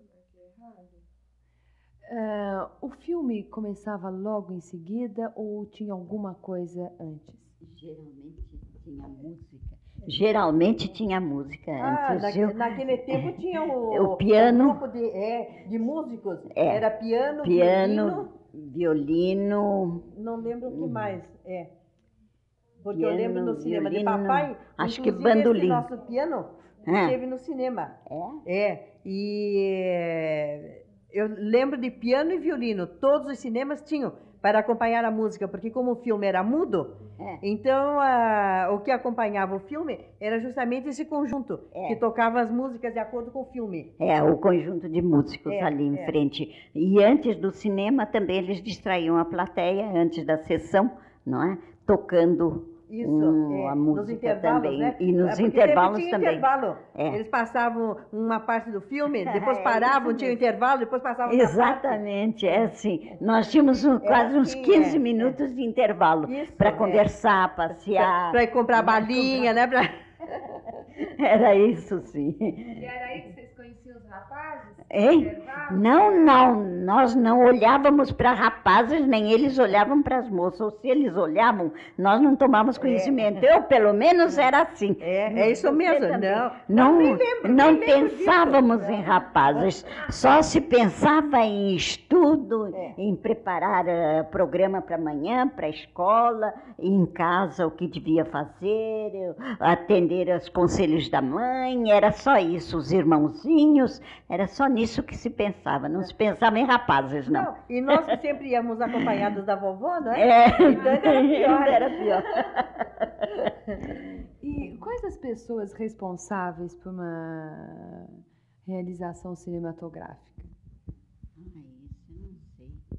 Uh, o filme começava logo em seguida ou tinha alguma coisa antes? Geralmente tinha música. Geralmente tinha música Ah, antes. naque- viu? naquele tempo tinha o, O piano. o grupo de, é, de músicos. É. Era piano, Piano, violino. violino, não lembro o que mais. É. Porque Piano, eu lembro no cinema de violino, papai, acho que inclusive esse bandolim. nosso piano É. esteve no cinema. É? É, e é, eu lembro de piano e violino. Todos os cinemas tinham para acompanhar a música, porque como o filme era mudo, É. então a, o que acompanhava o filme era justamente esse conjunto, É. que tocava as músicas de acordo com o filme. É, o conjunto de músicos É, ali em é. frente. E antes do cinema também eles distraíam a plateia, antes da sessão, não é? Tocando Isso, um, é, a nos música intervalos, também. né? E nos É, porque intervalos sempre tinha também. intervalo. É. Eles passavam uma parte do filme, depois É, paravam, isso tinha o mesmo. intervalo, depois passavam outra parte. Exatamente, é assim. Nós tínhamos um- quase uns assim, quinze é, minutos de intervalo Isso, para é. conversar, passear. Para ir comprar Mas balinha, né? Pra... Era isso, sim. E era aí que vocês conheciam os rapazes? Hein? Intervalo? Não, não, nós não olhávamos para rapazes, nem eles olhavam para as moças. Ou se eles olhavam, nós não tomávamos conhecimento. Eu, pelo menos, era assim. É, é isso Você mesmo, também. não. Não, nem lembro, não nem lembro disso. pensávamos em rapazes, só se pensava em estudo, É. em preparar eh, programa para amanhã, para a escola, em casa o que devia fazer, atender aos conselhos da mãe, era só isso, os irmãozinhos, era só nisso que se pensava, não se pensava em rapazes, não. Não, e nós que sempre íamos acompanhados da vovó, não é? É, Então era pior. era pior. E quais as pessoas responsáveis por uma realização cinematográfica? Ai, isso eu não sei.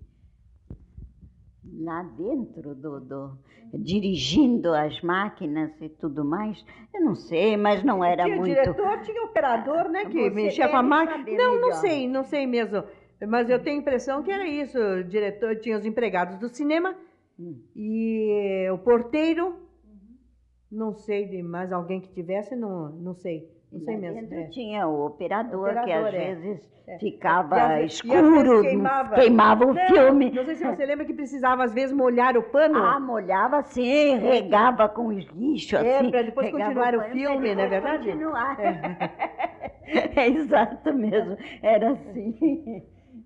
Lá dentro do, do dirigindo as máquinas e tudo mais, eu não sei, mas não era Tinha o muito. diretor, tinha o operador, né? Que Você mexia com a deve máquina. saber Não, não melhor. sei, não sei mesmo. Mas eu tenho a impressão que era isso. O diretor tinha os empregados do cinema Hum. e o porteiro. Não sei de mais alguém que tivesse, não, não sei. Não sei Lá mesmo. dentro é. tinha o operador, Operador, que às é. vezes É. ficava E às vezes- escuro, e às vezes queimava. queimava o Não, filme. Não sei se você lembra que precisava, às vezes, molhar o pano. Ah, molhava assim, regava com os lixos É, assim. pra depois regava continuar o pano, filme, pra não é depois verdade? Continuar. É exato mesmo, era assim.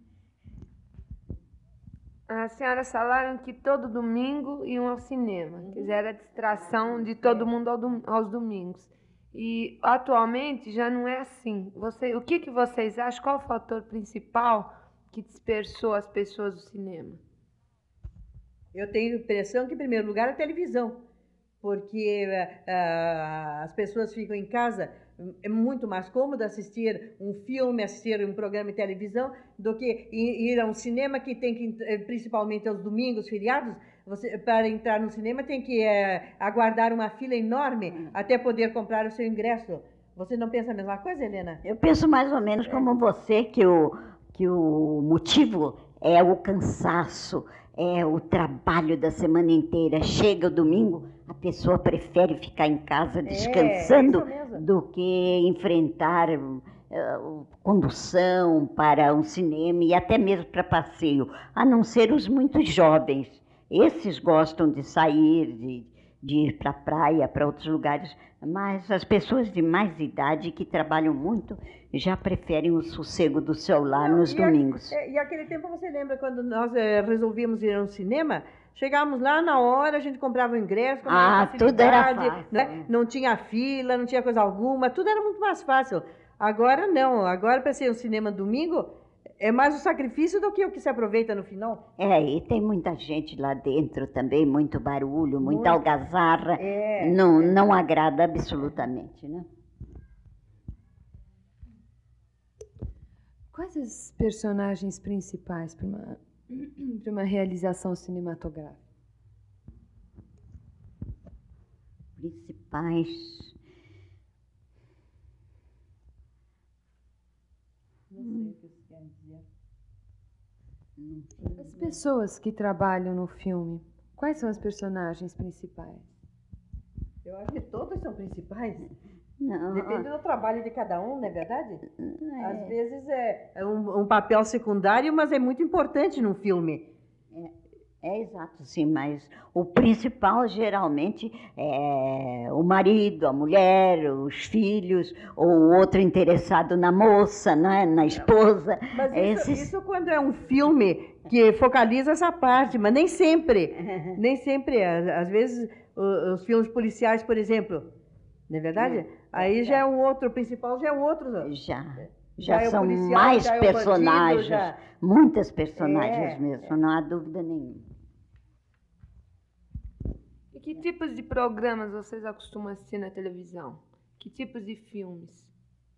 As senhoras falaram que todo domingo iam ao cinema, que era a distração de todo mundo ao dom- aos domingos. E atualmente já não é assim. Você, o que, que vocês acham? Qual o fator principal que dispersou as pessoas do cinema? Eu tenho a impressão que, em primeiro lugar, a televisão. Porque ah, as pessoas ficam em casa, é muito mais cômodo assistir um filme, assistir um programa de televisão, do que ir ir a um cinema que tem que, eh, principalmente aos domingos, feriados, você, para entrar no cinema tem que eh, aguardar uma fila enorme até poder comprar o seu ingresso. Você não pensa a mesma coisa, Helena? Eu penso mais ou menos como você, que o, que o motivo é o cansaço, é o trabalho da semana inteira. Chega o domingo, a pessoa prefere ficar em casa descansando isso mesmo. do que enfrentar eh, condução para um cinema e até mesmo para passeio, a não ser os muito jovens. Esses gostam de sair, de, de ir para a praia, para outros lugares, mas as pessoas de mais idade que trabalham muito já preferem o sossego do seu lar Não, nos e a- domingos. é, E aquele tempo, você lembra quando nós eh, resolvíamos ir ao cinema? Chegávamos lá na hora, a gente comprava o ingresso, com Ah, maior tudo era facilidade, fácil. né? Não tinha fila, não tinha coisa alguma, tudo era muito mais fácil. Agora não, agora para ser um cinema domingo, é mais o sacrifício do que o que se aproveita no final. É, e tem muita gente lá dentro também, muito barulho, muita Muito. algazarra. É, Não, não agrada absolutamente, né? Quais os personagens principais para uma, para uma realização cinematográfica? principais. Não sei o que você quer dizer. As pessoas que trabalham no filme, quais são as personagens principais? Eu acho que todas são principais. Não, Depende do trabalho de cada um, não é verdade? é, Às vezes é é um, um papel secundário, mas é muito importante num filme. é exato, sim, mas o principal geralmente é o marido, a mulher, os filhos, ou o outro interessado na moça, né, na esposa. Mas isso, Esses- isso quando é um filme que focaliza essa parte, mas nem sempre. Nem sempre. Às, às vezes, o- os filmes policiais, por exemplo, não é verdade? É, Aí é. já é um outro, o principal já é um outro. Já, Já já é o são policial, mais já é o bandido, personagens, já- muitas personagens É, mesmo, não há dúvida nenhuma. E que tipos de programas vocês acostumam assistir na televisão? Que tipos de filmes?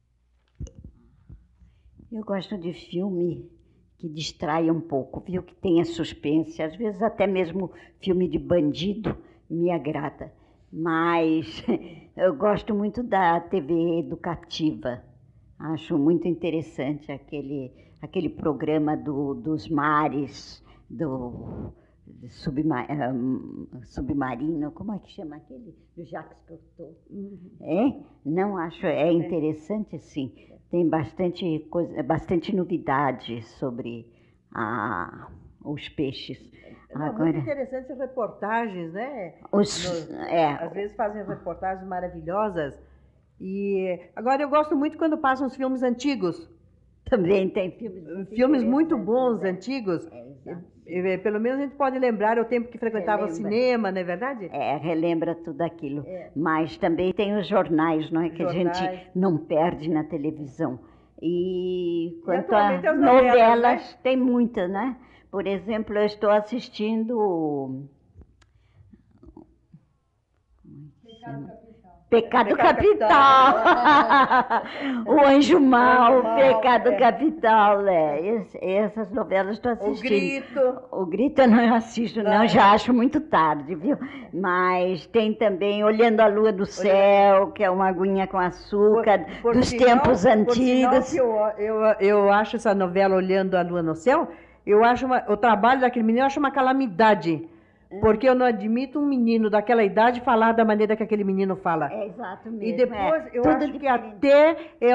Eu gosto de filme que distrai um pouco, viu? Que tenha suspense, às vezes até mesmo filme de bandido me agrada. Mas eu gosto muito da T V educativa. Acho muito interessante aquele, aquele programa do, dos mares, do subma, um, submarino, como é que chama aquele? Do Jacques Cousteau. É? Não acho, é interessante sim. Tem bastante coisa, bastante novidade sobre a, os peixes. Não, muito Agora, interessantes reportagens, né? os, No- é, Às vezes fazem reportagens maravilhosas. E agora eu gosto muito quando passam os filmes antigos. também tem filmes muito Filmes muito interessantes, bons, né? antigos. É, exato. E, e, Pelo menos a gente pode lembrar o tempo que frequentava o Relembra. cinema, não é verdade? É, relembra tudo aquilo. É. Mas também tem os jornais, não é? Que a Jornais. gente não perde na televisão. E quanto a atualmente as novelas, novelas, né? tem muitas, né? Por exemplo, eu estou assistindo. Pecado Pecado Capital. O Anjo Mal, Anjo Mau, Pecado é. Capital. É. Esse- essas novelas estou O assistindo. Grito. O Grito eu não assisto, não, Não. já acho muito tarde, viu? Mas tem também Olhando a Lua do Céu, que é uma aguinha com açúcar, Por- por dos sinal- tempos por antigos. sinal que eu, eu, eu acho essa novela Olhando a Lua no Céu, eu acho uma- o trabalho daquele menino eu acho uma calamidade. Porque eu não admito um menino daquela idade falar da maneira que aquele menino fala. É exato mesmo. E depois, é, eu tudo acho que diferente. até é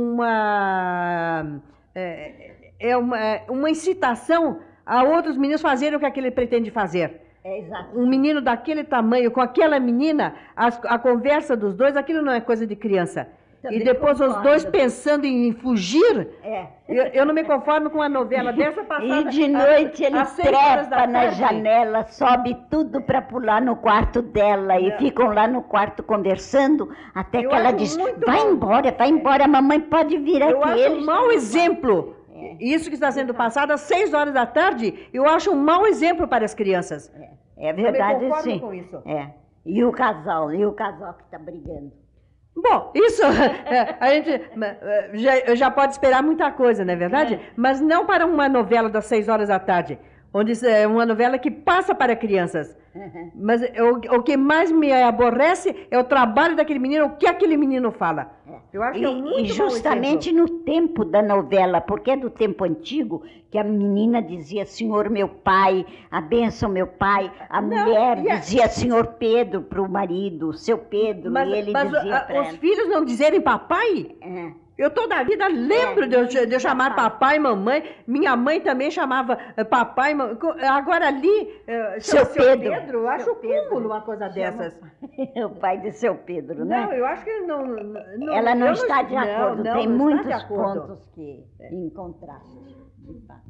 uma, é, é uma, é uma incitação a outros meninos fazerem o que aquele pretende fazer. É exato. Um menino daquele tamanho, com aquela menina, as- a, conversa dos dois, aquilo não é coisa de criança. Também e depois os concordo. dois pensando em fugir, É. eu, eu não me conformo com uma novela dessa passada. E de noite às- ele às seis horas da trepa na tarde. janela, sobe tudo para pular no quarto dela e É. ficam lá no quarto conversando até Eu que ela acho diz: muito vai bom." embora, vai embora, a mamãe pode vir Eu aqui. acho Eles um mau exemplo. É. Isso que está sendo passado às seis horas da tarde, eu acho um mau exemplo para as crianças. É verdade, eu me conformo sim. com isso. É. E o casal, e o casal que está brigando. Bom, isso é, a gente é, já, já pode esperar muita coisa, não é verdade? Mas não para uma novela das seis horas da tarde, onde é uma novela que passa para crianças. Mas o, o que mais me aborrece é o trabalho daquele menino, o que aquele menino fala. Eu acho E, que é um muito e mau justamente exemplo. no tempo da novela, porque é do tempo antigo, que a menina dizia Senhor meu pai, a bênção meu pai, a Não, mulher e a- dizia Senhor Pedro para o marido, seu Pedro, Mas, e ele mas dizia a- para os ela. filhos não dizerem papai? É. Eu toda a vida lembro É, de, eu, de eu dizia chamar papai. papai e mamãe. Minha mãe também chamava eh, papai e mamãe. Co- Agora ali, eh, Seu Pedro. eu acho Seu Pedro. cúmulo uma coisa Chama dessas. o pai de seu Pedro, né? Não, eu acho que não. não Ela não eu está de acordo, não, tem não está muitos de acordo. pontos que em contraste, de fato.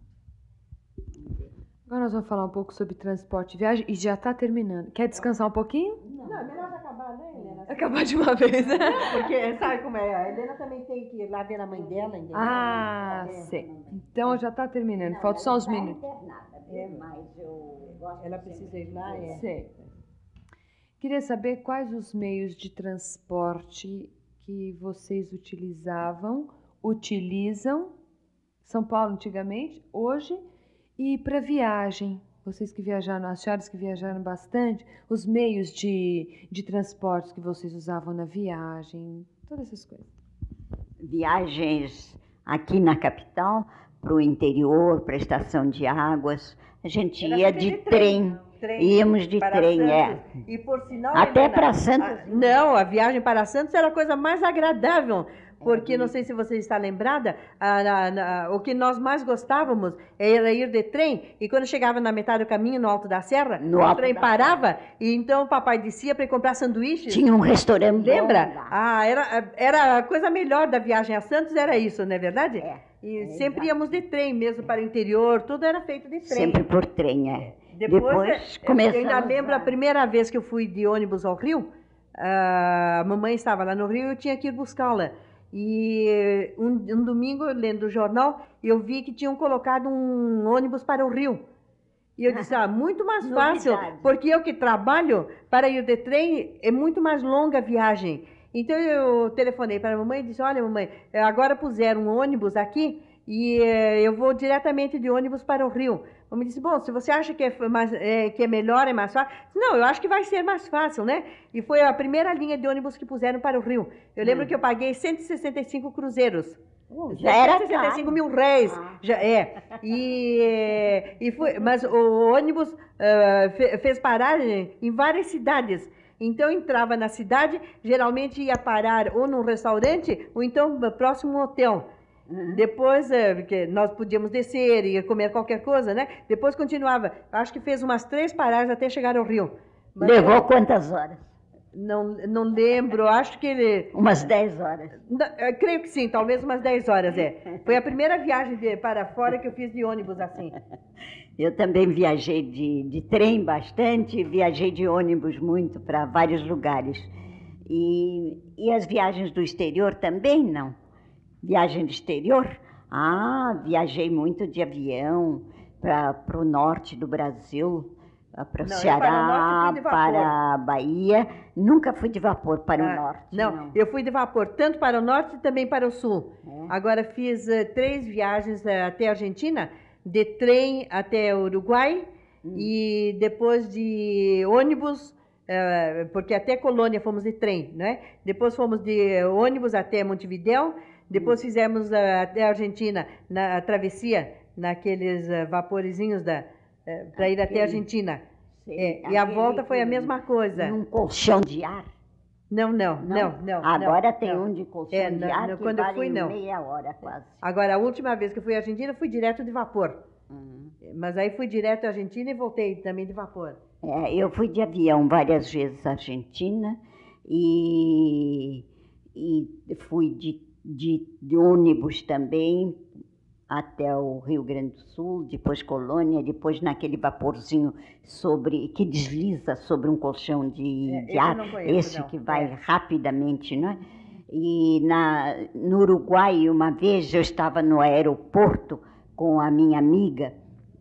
Agora nós vamos falar um pouco sobre transporte e viagem e já está terminando. Quer descansar um pouquinho? Não, é melhor acabar, né, Helena? Acabar de uma vez, né? Porque sabe como é? A Helena também tem que ir lá ver a mãe dela, entendeu? Ah, É. sei. Então já está terminando. Falta só uns minutos. É, mas eu gosto Ela de precisa ir lá, é. Sei. Queria saber quais os meios de transporte que vocês utilizavam, utilizam, São Paulo antigamente, hoje, e para viagem. vocês que viajaram, as senhoras que viajaram bastante, os meios de, de transporte que vocês usavam na viagem, todas essas coisas. Viagens aqui na capital, para o interior, para a estação de águas, a gente Era ia sempre de, de trem. trem. Íamos de Para trem, Santos. é. E por sinal, Até Helena, para Santos. a- não, a viagem para Santos era a coisa mais agradável. Porque, não sei se você está lembrada, a- a- a- o que nós mais gostávamos era ir de trem, e quando chegava na metade do caminho, no alto da serra, No o alto trem da parava, e então o papai descia para ir comprar sanduíches. Tinha um restaurante. Lembra? bom lá. Ah, era, era a coisa melhor da viagem a Santos, era isso, não é verdade? É, E é sempre exato. íamos de trem mesmo para o interior, tudo era feito de trem. Sempre por trem, é. Depois, Depois eh, começamos eu ainda lembro a- a primeira vez que eu fui de ônibus ao Rio, a mamãe estava lá no Rio e eu tinha que ir buscá-la. E eh, um, um domingo, eu lendo o jornal, eu vi que tinham colocado um ônibus para o Rio. E eu disse, ah, muito mais fácil, Novidade. porque eu que trabalho, para ir de trem, é muito mais longa a viagem. Então eu telefonei para a mamãe e disse, olha mamãe, eh, agora puseram um ônibus aqui e eh, eu vou diretamente de ônibus para o Rio. A mamãe disse, bom, se você acha que é, mais, é, que é melhor, é mais fácil... Não, eu acho que vai ser mais fácil, né? E foi a primeira linha de ônibus que puseram para o Rio. Eu lembro Hum. que eu paguei cento e sessenta e cinco cruzeiros. Já era cento e sessenta e cinco caro. mil réis. Ah. Já é. E, e foi, mas o ônibus ah, fe- fez paragem em várias cidades. Então entrava na cidade, geralmente ia parar ou num restaurante ou então próximo a um hotel. Uhum. Depois, eh, porque nós podíamos descer e comer qualquer coisa, né? Depois continuava. Acho que fez umas três paragens até chegar ao Rio. Mas Levou quantas horas? Não, não lembro, acho que ele... Umas dez horas. Não, eu creio que sim, talvez umas dez horas, é. Foi a primeira viagem de- para fora que eu fiz de ônibus assim. Eu também viajei de, de trem bastante, viajei de ônibus muito para vários lugares. E, e as viagens do exterior também não. Viagem do exterior? Ah, viajei muito de avião para o norte do Brasil, para o Não, eu Ceará, para o norte fui de vapor. para a Bahia. Nunca fui de vapor para o Ah, norte. Não, eu fui de vapor tanto para o norte e também para o sul. É. Agora fiz eh, três viagens eh, até a Argentina, de trem até o Uruguai Hum. e depois de ônibus, eh, porque até Colônia fomos de trem, né? Depois fomos de ônibus até Montevidéu, depois Hum. fizemos eh, até a Argentina na a travessia, naqueles eh, vaporezinhos da para ir até a Aquele- Argentina. Sei, É, e a aquele volta foi a que- mesma coisa. Num colchão de ar. Não, não, não, não. Agora não, tem não. um de colchão É, de não, ar não, que quando eu vale fui, não. meia hora quase. Agora, a última vez que eu fui à Argentina, fui direto de vapor. Uhum. Mas aí fui direto à Argentina e voltei também de vapor. É, eu fui de avião várias vezes à Argentina e, e fui de, de, de ônibus também até o Rio Grande do Sul, depois Colônia, depois naquele vaporzinho sobre que desliza sobre um colchão de, É, de esse eu ar, não conheço, esse não. que vai É. rapidamente, não é? E na, no Uruguai, uma vez eu estava no aeroporto com a minha amiga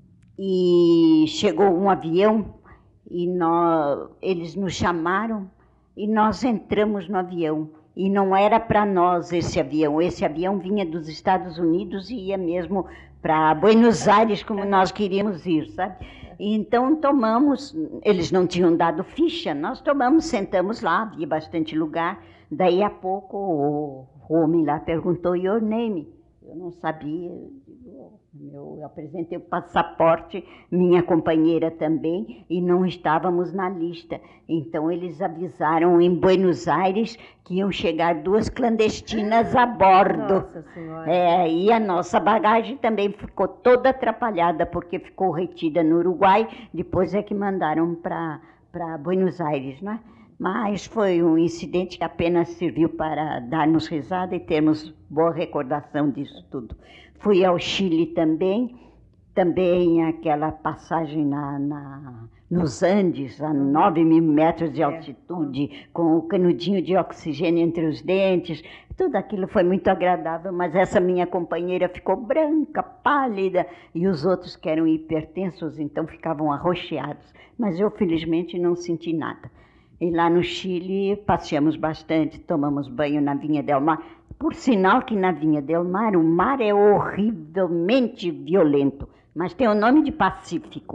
e chegou um avião e nós, eles nos chamaram e nós entramos no avião. E não era para nós esse avião, esse avião vinha dos Estados Unidos e ia mesmo para Buenos Aires, como nós queríamos ir, sabe? E então tomamos, eles não tinham dado ficha, nós tomamos, sentamos lá, havia bastante lugar. Daí a pouco o homem lá perguntou, your name? Eu não sabia, eu digo, eu apresentei o passaporte, minha companheira também, e não estávamos na lista. Então eles avisaram em Buenos Aires que iam chegar duas clandestinas a bordo. Nossa Senhora. É, e a nossa bagagem também ficou toda atrapalhada, porque ficou retida no Uruguai, depois é que mandaram para para Buenos Aires, né? Mas foi um incidente que apenas serviu para darmos risada e termos boa recordação disso tudo. Fui ao Chile também, também aquela passagem na, na, nos Andes, a nove mil metros de altitude, com o canudinho de oxigênio entre os dentes. Tudo aquilo foi muito agradável, mas essa minha companheira ficou branca, pálida, e os outros que eram hipertensos, então ficavam arroxeados. Mas eu, felizmente, não senti nada. E lá no Chile passeamos bastante, tomamos banho na Vinha del Mar. Por sinal que na Vinha del Mar o mar é horrivelmente violento, mas tem o nome de Pacífico.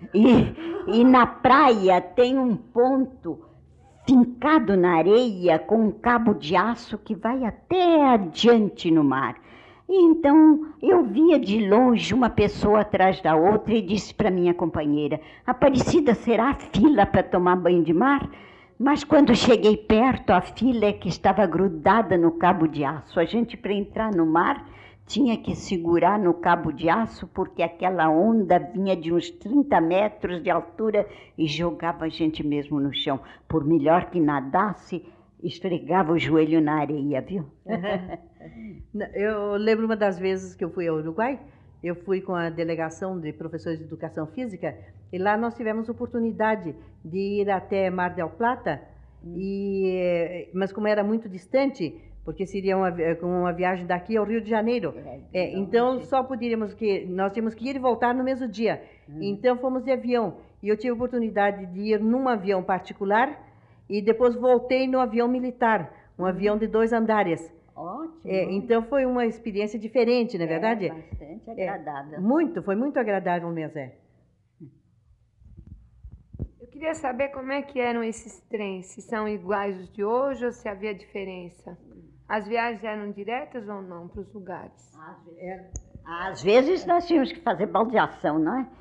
E, e na praia tem um ponto fincado na areia com um cabo de aço que vai até adiante no mar. E então eu via de longe uma pessoa atrás da outra e disse para minha companheira: Aparecida, será a fila para tomar banho de mar? Mas quando cheguei perto, a fila é que estava grudada no cabo de aço. A gente, para entrar no mar, tinha que segurar no cabo de aço, porque aquela onda vinha de uns trinta metros de altura e jogava a gente mesmo no chão. Por melhor que nadasse, esfregava o joelho na areia, viu? Eu lembro uma das vezes que eu fui ao Uruguai, eu fui com a delegação de professores de educação física, e lá nós tivemos oportunidade de ir até Mar del Plata, e, mas como era muito distante, porque seria uma, uma viagem daqui ao Rio de Janeiro, é, então só poderíamos que, nós tínhamos que ir e voltar no mesmo dia, hum. Então fomos de avião, e eu tive a oportunidade de ir num avião particular, e depois voltei no avião militar, um avião de dois andares. Ótimo. É, então foi uma experiência diferente, não é, é verdade? Bastante agradável. É, muito, foi muito agradável mesmo. É. Eu queria saber como é que eram esses trens, se são iguais os de hoje ou se havia diferença. As viagens eram diretas ou não para os lugares? Às vezes, às vezes nós tínhamos que fazer baldeação, não é?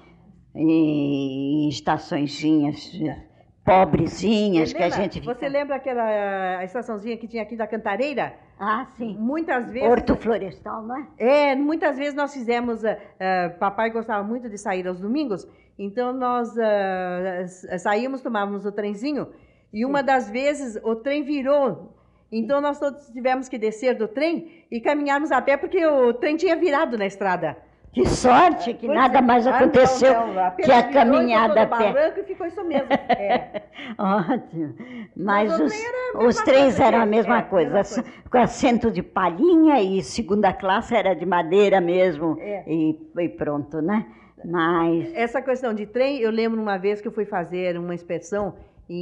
Em estaçõezinhas pobrezinhas que a gente... Você lembra aquela a estaçãozinha que tinha aqui da Cantareira? Ah, sim. Muitas vezes... Horto Florestal, não é? É, muitas vezes nós fizemos... Uh, uh, papai gostava muito de sair aos domingos, então nós uh, saímos, tomávamos o trenzinho, e uma sim. das vezes o trem virou. Então nós todos tivemos que descer do trem e caminharmos a pé, porque o trem tinha virado na estrada. Que sorte que pois nada é. mais aconteceu ah, não, não. que a caminhada a pé. Barranco e ficou isso mesmo. É. Ótimo. Mas, Mas os, os trens eram a mesma, é, coisa, mesma coisa, com assento de palhinha e segunda classe era de madeira mesmo é. e, e pronto, né? Mas... Essa questão de trem, eu lembro uma vez que eu fui fazer uma inspeção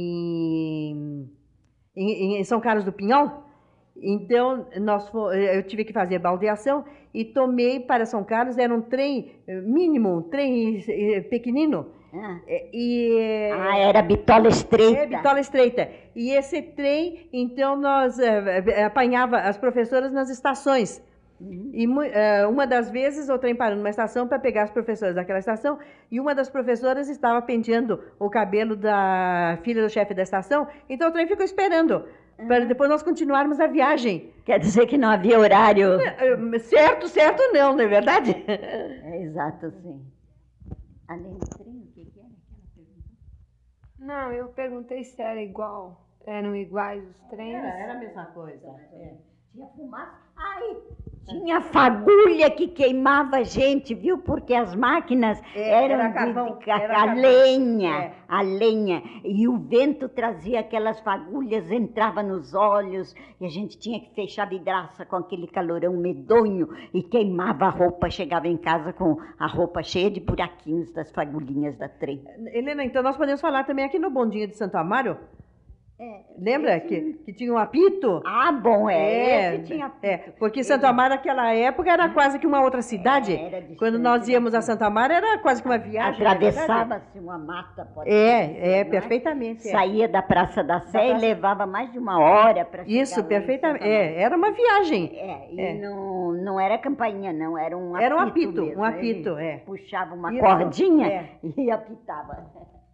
em, em, em São Carlos do Pinhal. Então, nós, eu tive que fazer baldeação e tomei para São Carlos, era um trem mínimo, um trem pequenino. Ah, e, ah era bitola estreita. É, bitola estreita. E esse trem, então, nós uh, apanhava as professoras nas estações. Uhum. E uh, uma das vezes o trem parou numa estação para pegar as professoras daquela estação, e uma das professoras estava penteando o cabelo da filha do chefe da estação, então o trem ficou esperando. Uhum. Para depois nós continuarmos a viagem. Quer dizer que não havia horário? Certo, certo não, não é verdade? É exato, sim. Além do trem, o que era aquela pergunta? Não, eu perguntei se era igual. Eram iguais os trens? Era, era a mesma coisa. É. Tinha fumaça. Ai, tinha fagulha que queimava a gente, viu? Porque as máquinas é, eram era carvão, de, de, era a lenha, é. a lenha. E o vento trazia aquelas fagulhas, entrava nos olhos, e a gente tinha que fechar a vidraça com aquele calorão medonho e queimava a roupa. Chegava em casa com a roupa cheia de buraquinhos das fagulhinhas da trem. Helena, então nós podemos falar também aqui no Bondinho de Santo Amaro? É, lembra esse... que, que tinha um apito? Ah, bom, é, é esse tinha apito. É, porque Santo Amaro, naquela época, era quase que uma outra cidade. É, quando nós íamos a Santo Amaro, era quase que uma viagem. Atravessava-se uma mata, pode É, dizer, é, perfeitamente. É. Saía da Praça da Sé e levava mais de uma hora para chegar. Isso, perfeitamente. É, era uma viagem. É, e é. Não, não era campainha, não, era um apito. Era um apito, mesmo. um apito, Ele é. Puxava uma Isso, cordinha é. e apitava.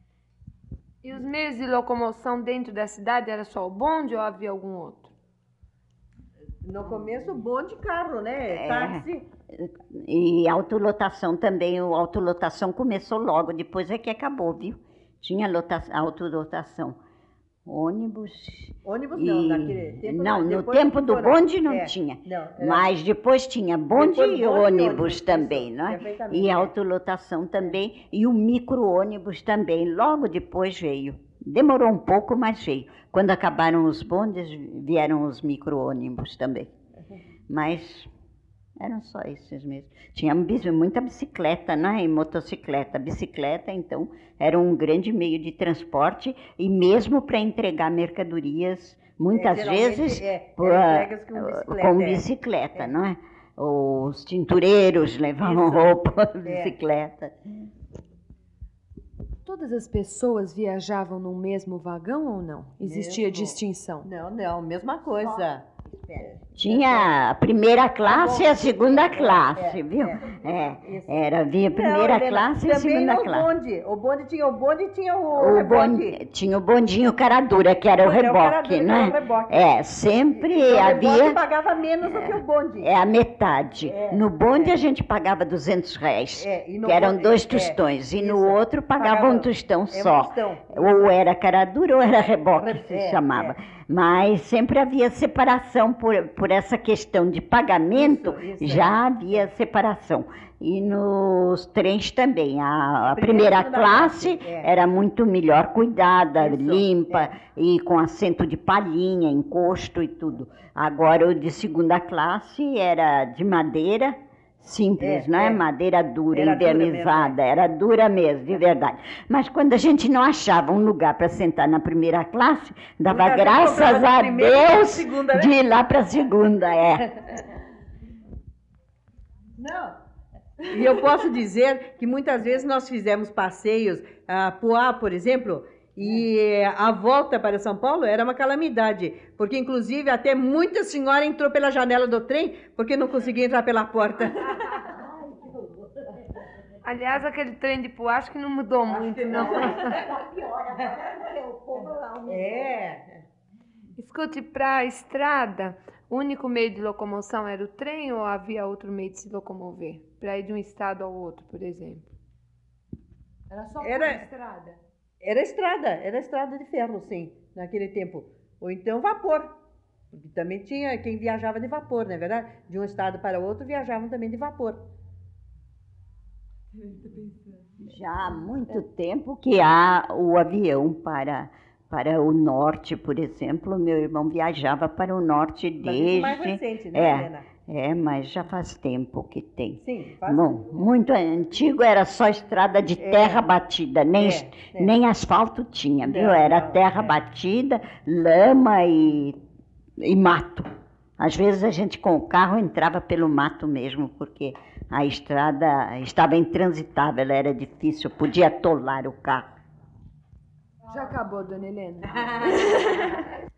E os meios de locomoção dentro da cidade era só o bonde ou havia algum outro? No começo, bonde, carro, né? É, táxi. E autolotação também. O autolotação começou logo, depois é que acabou, viu? Tinha lotação, autolotação. Ônibus... Ônibus e... não, naquele tempo... Não, não. no tempo do bonde não é, tinha. Não, era... Mas depois tinha bonde, depois e bonde ônibus, e ônibus também, isso, não é? perfeitamente, E é. autolotação também, e o micro-ônibus também. Logo depois veio. Demorou um pouco, mas veio. Quando acabaram os bondes, vieram os micro-ônibus também. Mas eram só esses mesmo. Tinha muita bicicleta, né? E motocicleta. Bicicleta, então, era um grande meio de transporte e mesmo para entregar mercadorias, muitas é, vezes é, por, é, com bicicleta, com bicicleta é. não é? Os tintureiros levavam Isso. roupa, bicicleta. Todas as pessoas viajavam no mesmo vagão ou não? Existia Mesmo. distinção? Não, não, mesma coisa. Tinha a primeira classe e a segunda É, classe, é, viu? é, É, isso. era, havia Não, primeira Helena, classe e também segunda no classe. bonde. O bonde tinha o bonde e tinha o, O reboque. bonde, tinha o bondinho cara dura, que era o Era o cara reboque, dura, que né? era o reboque. É, sempre Então, o reboque havia pagava menos do que o bonde. é, a metade. É, No bonde é. a gente pagava duzentos reais, É, e no que eram bonde- dois é, tostões, e no isso. outro pagava, Pagava- um tostão é um só. tostão, Ou era cara dura ou era reboque, Re- que se é, chamava. é. Mas sempre havia separação por, por essa questão de pagamento, Isso, isso, já é. havia separação. E nos trens também. A, a primeira e primeira segunda classe classe, é. era muito melhor cuidada, Isso, limpa, é. e com assento de palhinha, encosto e tudo. Agora o de segunda classe era de madeira, simples, É, não é? é. Madeira dura, Era dura invernizada, mesmo, é. era dura mesmo, de verdade. Mas quando a gente não achava um lugar para sentar na primeira classe, dava Muita gente graças comprava de a primeira e Deus de segunda, né? de ir lá para a segunda, é. Não. E eu posso dizer que muitas vezes nós fizemos passeios, a Poá, por exemplo, e a volta para São Paulo era uma calamidade, porque inclusive até muita senhora entrou pela janela do trem porque não conseguia entrar pela porta. Aliás, aquele trem de Poá acho que não mudou muito, não. É. Escute, para a estrada, o único meio de locomoção era o trem ou havia outro meio de se locomover? Para ir de um estado ao outro, por exemplo. Era só por Era- estrada? Era estrada, era estrada de ferro, sim, naquele tempo. Ou então vapor. Porque também tinha quem viajava de vapor, não é verdade? De um estado para outro viajavam também de vapor. Já há muito tempo que há o avião para, para o norte, por exemplo. Meu irmão viajava para o norte Mas desde... isso mais recente, né, é, Helena? é, mas já faz tempo que tem. Sim, faz Bom, muito antigo era só estrada de É. terra batida, nem, É, es- é. nem asfalto tinha, viu? Não, Era não, terra é. batida, lama e, e mato. Às vezes a gente com o carro entrava pelo mato mesmo, porque a estrada estava intransitável, era difícil, podia atolar o carro. Já acabou, dona Helena?